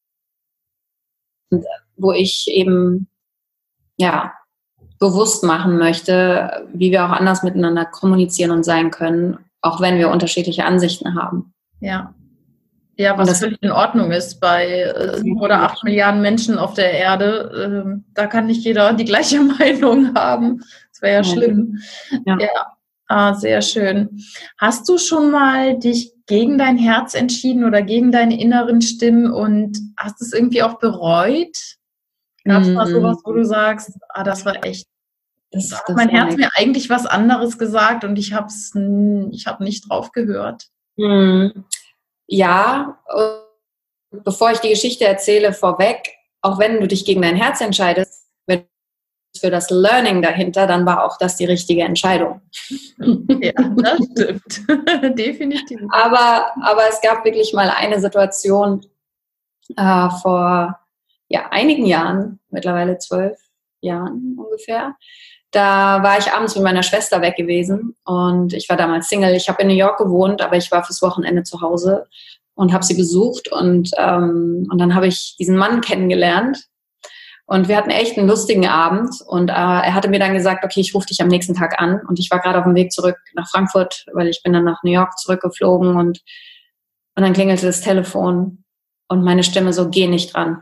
wo ich eben, ja, bewusst machen möchte, wie wir auch anders miteinander kommunizieren und sein können, auch wenn wir unterschiedliche Ansichten haben. Ja. Ja, was das völlig in Ordnung ist bei sieben oder acht Milliarden Menschen auf der Erde. Ähm, da kann nicht jeder die gleiche Meinung haben. Das wäre ja schlimm. Ja, ja. Ah, sehr schön. Hast du schon mal dich gegen dein Herz entschieden oder gegen deine inneren Stimmen und hast es irgendwie auch bereut? Gab es mm. mal sowas, wo du sagst, ah, das war echt, das, das hat mein Herz mir eigentlich was anderes gesagt und ich habe ich hab nicht drauf gehört? Mm. Ja, bevor ich die Geschichte erzähle, vorweg, auch wenn du dich gegen dein Herz entscheidest, für das Learning dahinter, dann war auch das die richtige Entscheidung. Ja, das stimmt. Definitiv. Aber, aber es gab wirklich mal eine Situation äh, vor ja, einigen Jahren, mittlerweile zwölf Jahren ungefähr. Da war ich abends mit meiner Schwester weg gewesen und ich war damals Single. Ich habe in New York gewohnt, aber ich war fürs Wochenende zu Hause und habe sie besucht und, ähm, und dann habe ich diesen Mann kennengelernt und wir hatten echt einen lustigen Abend und äh, er hatte mir dann gesagt, okay, ich rufe dich am nächsten Tag an und ich war gerade auf dem Weg zurück nach Frankfurt, weil ich bin dann nach New York zurückgeflogen und, und dann klingelte das Telefon und meine Stimme so, geh nicht dran.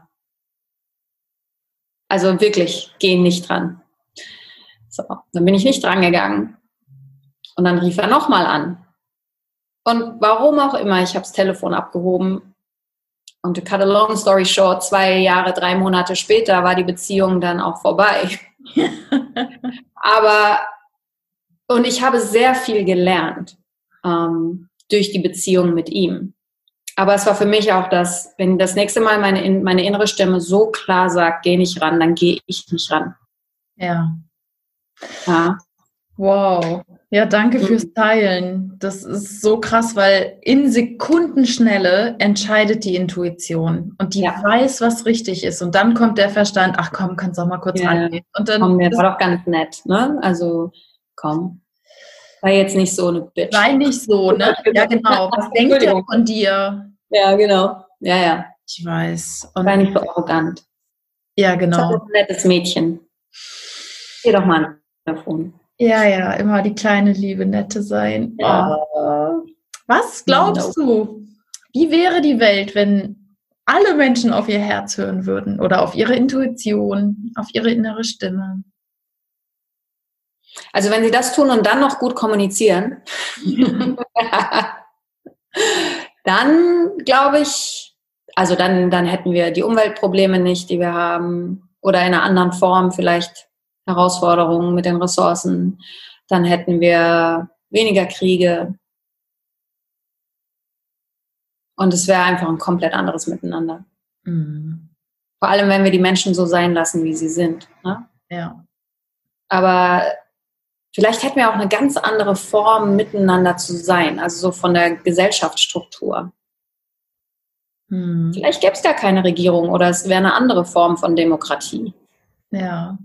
Also wirklich, geh nicht dran. So, dann bin ich nicht dran gegangen. Und dann rief er nochmal an. Und warum auch immer, ich habe das Telefon abgehoben. Und to cut a long story short, zwei Jahre, drei Monate später war die Beziehung dann auch vorbei. Aber, und ich habe sehr viel gelernt ähm, durch die Beziehung mit ihm. Aber es war für mich auch das, wenn das nächste Mal meine, meine innere Stimme so klar sagt, geh nicht ran, dann gehe ich nicht ran. Ja. Ja. Wow. Ja, danke fürs Teilen. Das ist so krass, weil in Sekundenschnelle entscheidet die Intuition und die ja. weiß, was richtig ist. Und dann kommt der Verstand, ach komm, kannst du auch mal kurz ja. rangehen. Und dann komm, der war doch ganz nett, ne? Also komm. Sei jetzt nicht so eine Bitch. Sei nicht so, ne? Ja, genau. Was denkt ihr von dir? Ja, genau. Ja, ja. Ich weiß. Und sei nicht so arrogant. Ja, genau. Das ist ein nettes Mädchen. Geh doch mal ein Telefon. Ja, ja, immer die kleine Liebe, nette sein. Ja. Oh. Was glaubst no. du, wie wäre die Welt, wenn alle Menschen auf ihr Herz hören würden oder auf ihre Intuition, auf ihre innere Stimme? Also wenn sie das tun und dann noch gut kommunizieren, dann glaube ich, also dann, dann hätten wir die Umweltprobleme nicht, die wir haben, oder in einer anderen Form vielleicht Herausforderungen mit den Ressourcen. Dann hätten wir weniger Kriege. Und es wäre einfach ein komplett anderes Miteinander. Mhm. Vor allem, wenn wir die Menschen so sein lassen, wie sie sind. Ne? Ja. Aber vielleicht hätten wir auch eine ganz andere Form, miteinander zu sein. Also so von der Gesellschaftsstruktur. Mhm. Vielleicht gäbe es gar keine Regierung oder es wäre eine andere Form von Demokratie. Ja.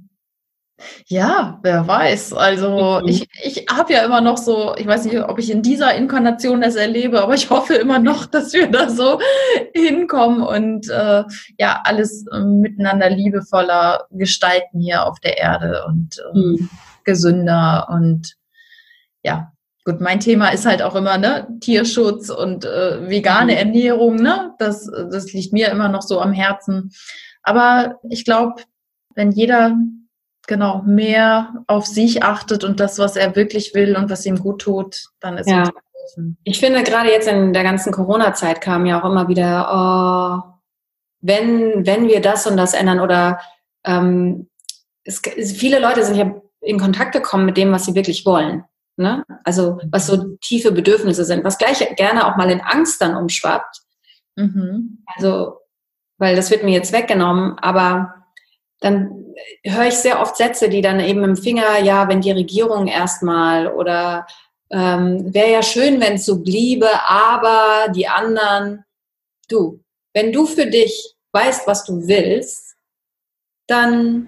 Ja, wer weiß. Also mhm. ich, ich habe ja immer noch so, ich weiß nicht, ob ich in dieser Inkarnation das erlebe, aber ich hoffe immer noch, dass wir da so hinkommen und äh, ja, alles äh, miteinander liebevoller gestalten hier auf der Erde und äh, mhm. gesünder und ja, gut, mein Thema ist halt auch immer, ne, Tierschutz und äh, vegane mhm. Ernährung, ne, das, das liegt mir immer noch so am Herzen. Aber ich glaube, wenn jeder genau mehr auf sich achtet und das, was er wirklich will und was ihm gut tut, dann ist ja. es geholfen. Ich finde, gerade jetzt in der ganzen Corona-Zeit kam ja auch immer wieder, oh, wenn, wenn wir das und das ändern oder ähm, es, viele Leute sind ja in Kontakt gekommen mit dem, was sie wirklich wollen. Ne? Also was so tiefe Bedürfnisse sind, was gleich gerne auch mal in Angst dann umschwappt. Mhm. Also, weil das wird mir jetzt weggenommen, aber dann höre ich sehr oft Sätze, die dann eben im Finger, ja, wenn die Regierung erstmal oder ähm, wäre ja schön, wenn es so bliebe, aber die anderen, du, wenn du für dich weißt, was du willst, dann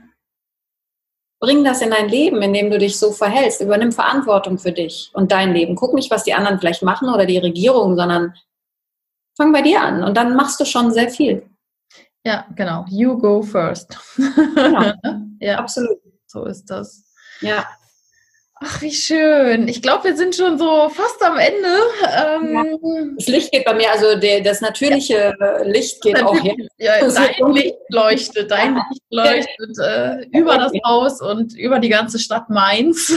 bring das in dein Leben, indem du dich so verhältst. Übernimm Verantwortung für dich und dein Leben. Guck nicht, was die anderen vielleicht machen oder die Regierung, sondern fang bei dir an und dann machst du schon sehr viel. Ja, genau. You go first. Genau. Ja, absolut. So ist das. Ja. Ach, wie schön. Ich glaube, wir sind schon so fast am Ende. Ähm, ja. Das Licht geht bei mir, also der, das natürliche ja. Licht geht Natürlich, auch hin. Ja, dein Licht leuchtet, dein Licht leuchtet äh, über das Haus und über die ganze Stadt Mainz.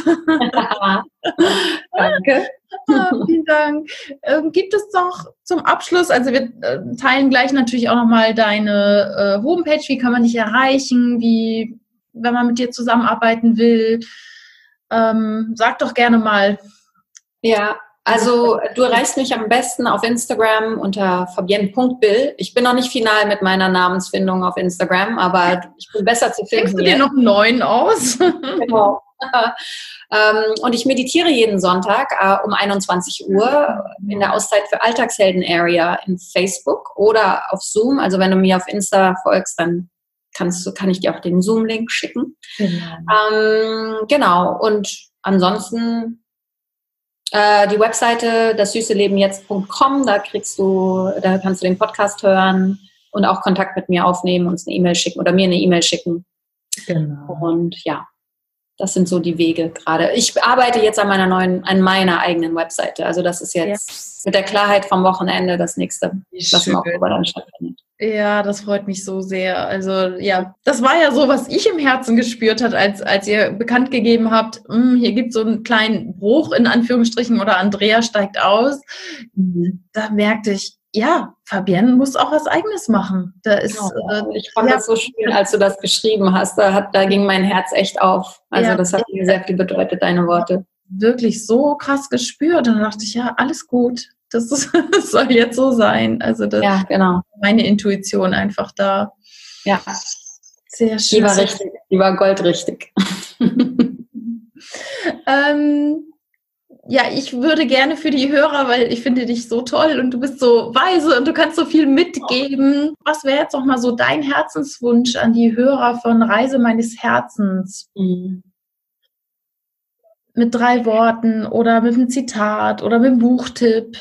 Danke. Ah, vielen Dank. Ähm, gibt es doch zum Abschluss, also wir äh, teilen gleich natürlich auch nochmal deine äh, Homepage, wie kann man dich erreichen, wie, wenn man mit dir zusammenarbeiten will. Ähm, sag doch gerne mal. Ja, also du erreichst mich am besten auf Instagram unter fabienne punkt bill. Ich bin noch nicht final mit meiner Namensfindung auf Instagram, aber ich bin besser zu finden. Denkst du dir noch einen neuen aus? Genau. ähm, und ich meditiere jeden Sonntag äh, um einundzwanzig Uhr in der Auszeit für Alltagshelden-Area in Facebook oder auf Zoom. Also wenn du mir auf Insta folgst, dann kannst du, kann ich dir auch den Zoom-Link schicken. Genau. Ähm, genau. Und ansonsten äh, die Webseite das süße leben jetzt punkt com, da kriegst du, da kannst du den Podcast hören und auch Kontakt mit mir aufnehmen, uns eine E-Mail schicken oder mir eine E-Mail schicken. Genau. Und ja, das sind so die Wege gerade. Ich arbeite jetzt an meiner neuen, an meiner eigenen Webseite. Also das ist jetzt ja. mit der Klarheit vom Wochenende das nächste, was im Oktober dann stattfindet. Ja, das freut mich so sehr. Also ja, das war ja so, was ich im Herzen gespürt hat, als als ihr bekannt gegeben habt, mh, hier gibt es so einen kleinen Bruch in Anführungsstrichen oder Andrea steigt aus. Mhm. Da merkte ich, ja, Fabienne muss auch was Eigenes machen. Da ist, oh, äh, ich fand ja, das so schön, als du das geschrieben hast. Da, hat, da ging mein Herz echt auf. Also ja, das hat mir sehr viel bedeutet, deine Worte. Wirklich so krass gespürt. Und dann dachte ich, ja, alles gut. Das, ist, das soll jetzt so sein. Also das ja, genau. Meine Intuition einfach da. Ja, sehr schön. Die war richtig, die war goldrichtig. ähm, Ja, ich würde gerne für die Hörer, weil ich finde dich so toll und du bist so weise und du kannst so viel mitgeben. Was wäre jetzt noch mal so dein Herzenswunsch an die Hörer von Reise meines Herzens? Mhm. mit drei Worten oder mit einem Zitat oder mit einem Buchtipp?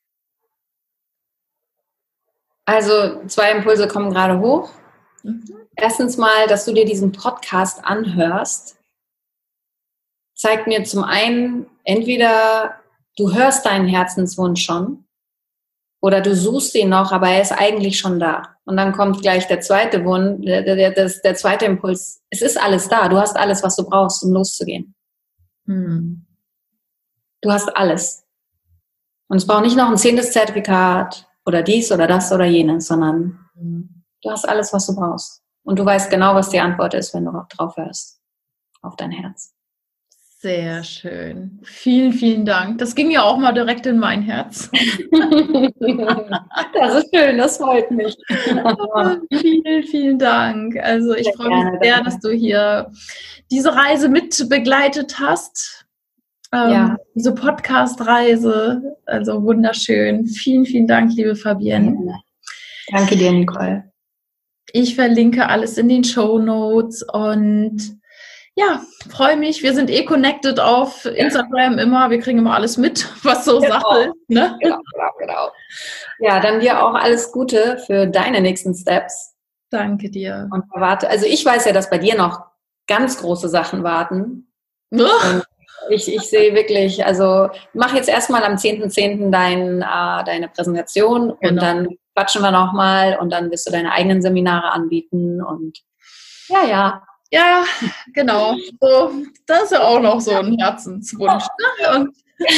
Also zwei Impulse kommen gerade hoch. Mhm. Erstens mal, dass du dir diesen Podcast anhörst, zeigt mir zum einen, entweder du hörst deinen Herzenswunsch schon oder du suchst ihn noch, aber er ist eigentlich schon da. Und dann kommt gleich der zweite Wunsch, der, der, der, der zweite Impuls. Es ist alles da. Du hast alles, was du brauchst, um loszugehen. Hm. Du hast alles. Und es braucht nicht noch ein zehntes Zertifikat oder dies oder das oder jenes, sondern hm. du hast alles, was du brauchst. Und du weißt genau, was die Antwort ist, wenn du drauf hörst. Auf dein Herz. Sehr schön. Vielen, vielen Dank. Das ging ja auch mal direkt in mein Herz. Das ist schön, das freut mich. Vielen, vielen Dank. Also ich freue mich sehr, dass du hier diese Reise mit begleitet hast. Ähm, ja. Diese Podcast-Reise. Also wunderschön. Vielen, vielen Dank, liebe Fabienne. Danke dir, Nicole. Ich verlinke alles in den Shownotes und ja, freue mich. Wir sind eh connected auf Instagram immer. Wir kriegen immer alles mit, was so genau. Sache ist. Ne? Genau, genau, genau. Ja, dann dir auch alles Gute für deine nächsten Steps. Danke dir. Und warte, also ich weiß ja, dass bei dir noch ganz große Sachen warten. Und ich, ich sehe wirklich, also mach jetzt erstmal am zehnten zehnten Dein, äh, deine Präsentation genau. Und dann quatschen wir nochmal und dann wirst du deine eigenen Seminare anbieten und ja, ja. Ja, genau. So, das ist ja auch noch so ein Herzenswunsch. Ne? Und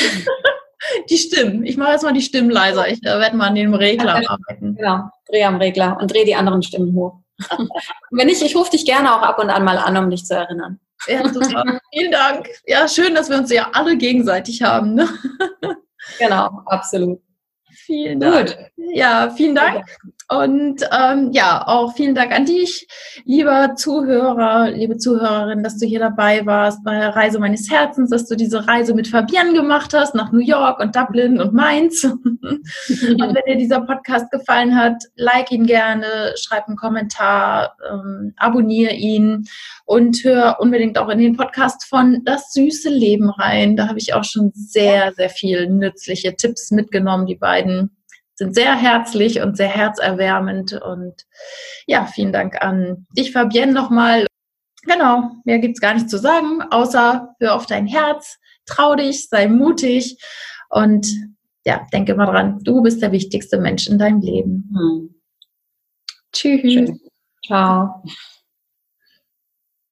die Stimmen. Ich mache jetzt mal die Stimmen leiser. Ich äh, werde mal an dem Regler ja, arbeiten. Genau, dreh am Regler und dreh die anderen Stimmen hoch. Und wenn nicht, ich rufe dich gerne auch ab und an mal an, um dich zu erinnern. Ja, super. Vielen Dank. Ja, schön, dass wir uns ja alle gegenseitig haben. Ne? Genau, absolut. Vielen Dank. Gut. Ja, vielen Dank. Und ähm, ja, auch vielen Dank an dich, lieber Zuhörer, liebe Zuhörerin, dass du hier dabei warst bei der Reise meines Herzens, dass du diese Reise mit Fabienne gemacht hast nach New York und Dublin und Mainz. Und wenn dir dieser Podcast gefallen hat, like ihn gerne, schreib einen Kommentar, ähm, abonniere ihn und hör unbedingt auch in den Podcast von Das süße Leben rein. Da habe ich auch schon sehr, sehr viel nützliche Tipps mitgenommen. Die beiden sind sehr herzlich und sehr herzerwärmend. Und ja, vielen Dank an dich, Fabienne, nochmal. Genau, mehr gibt's gar nicht zu sagen, außer hör auf dein Herz, trau dich, sei mutig und ja, denke mal dran, du bist der wichtigste Mensch in deinem Leben. Hm. Tschüss. Schön. Ciao.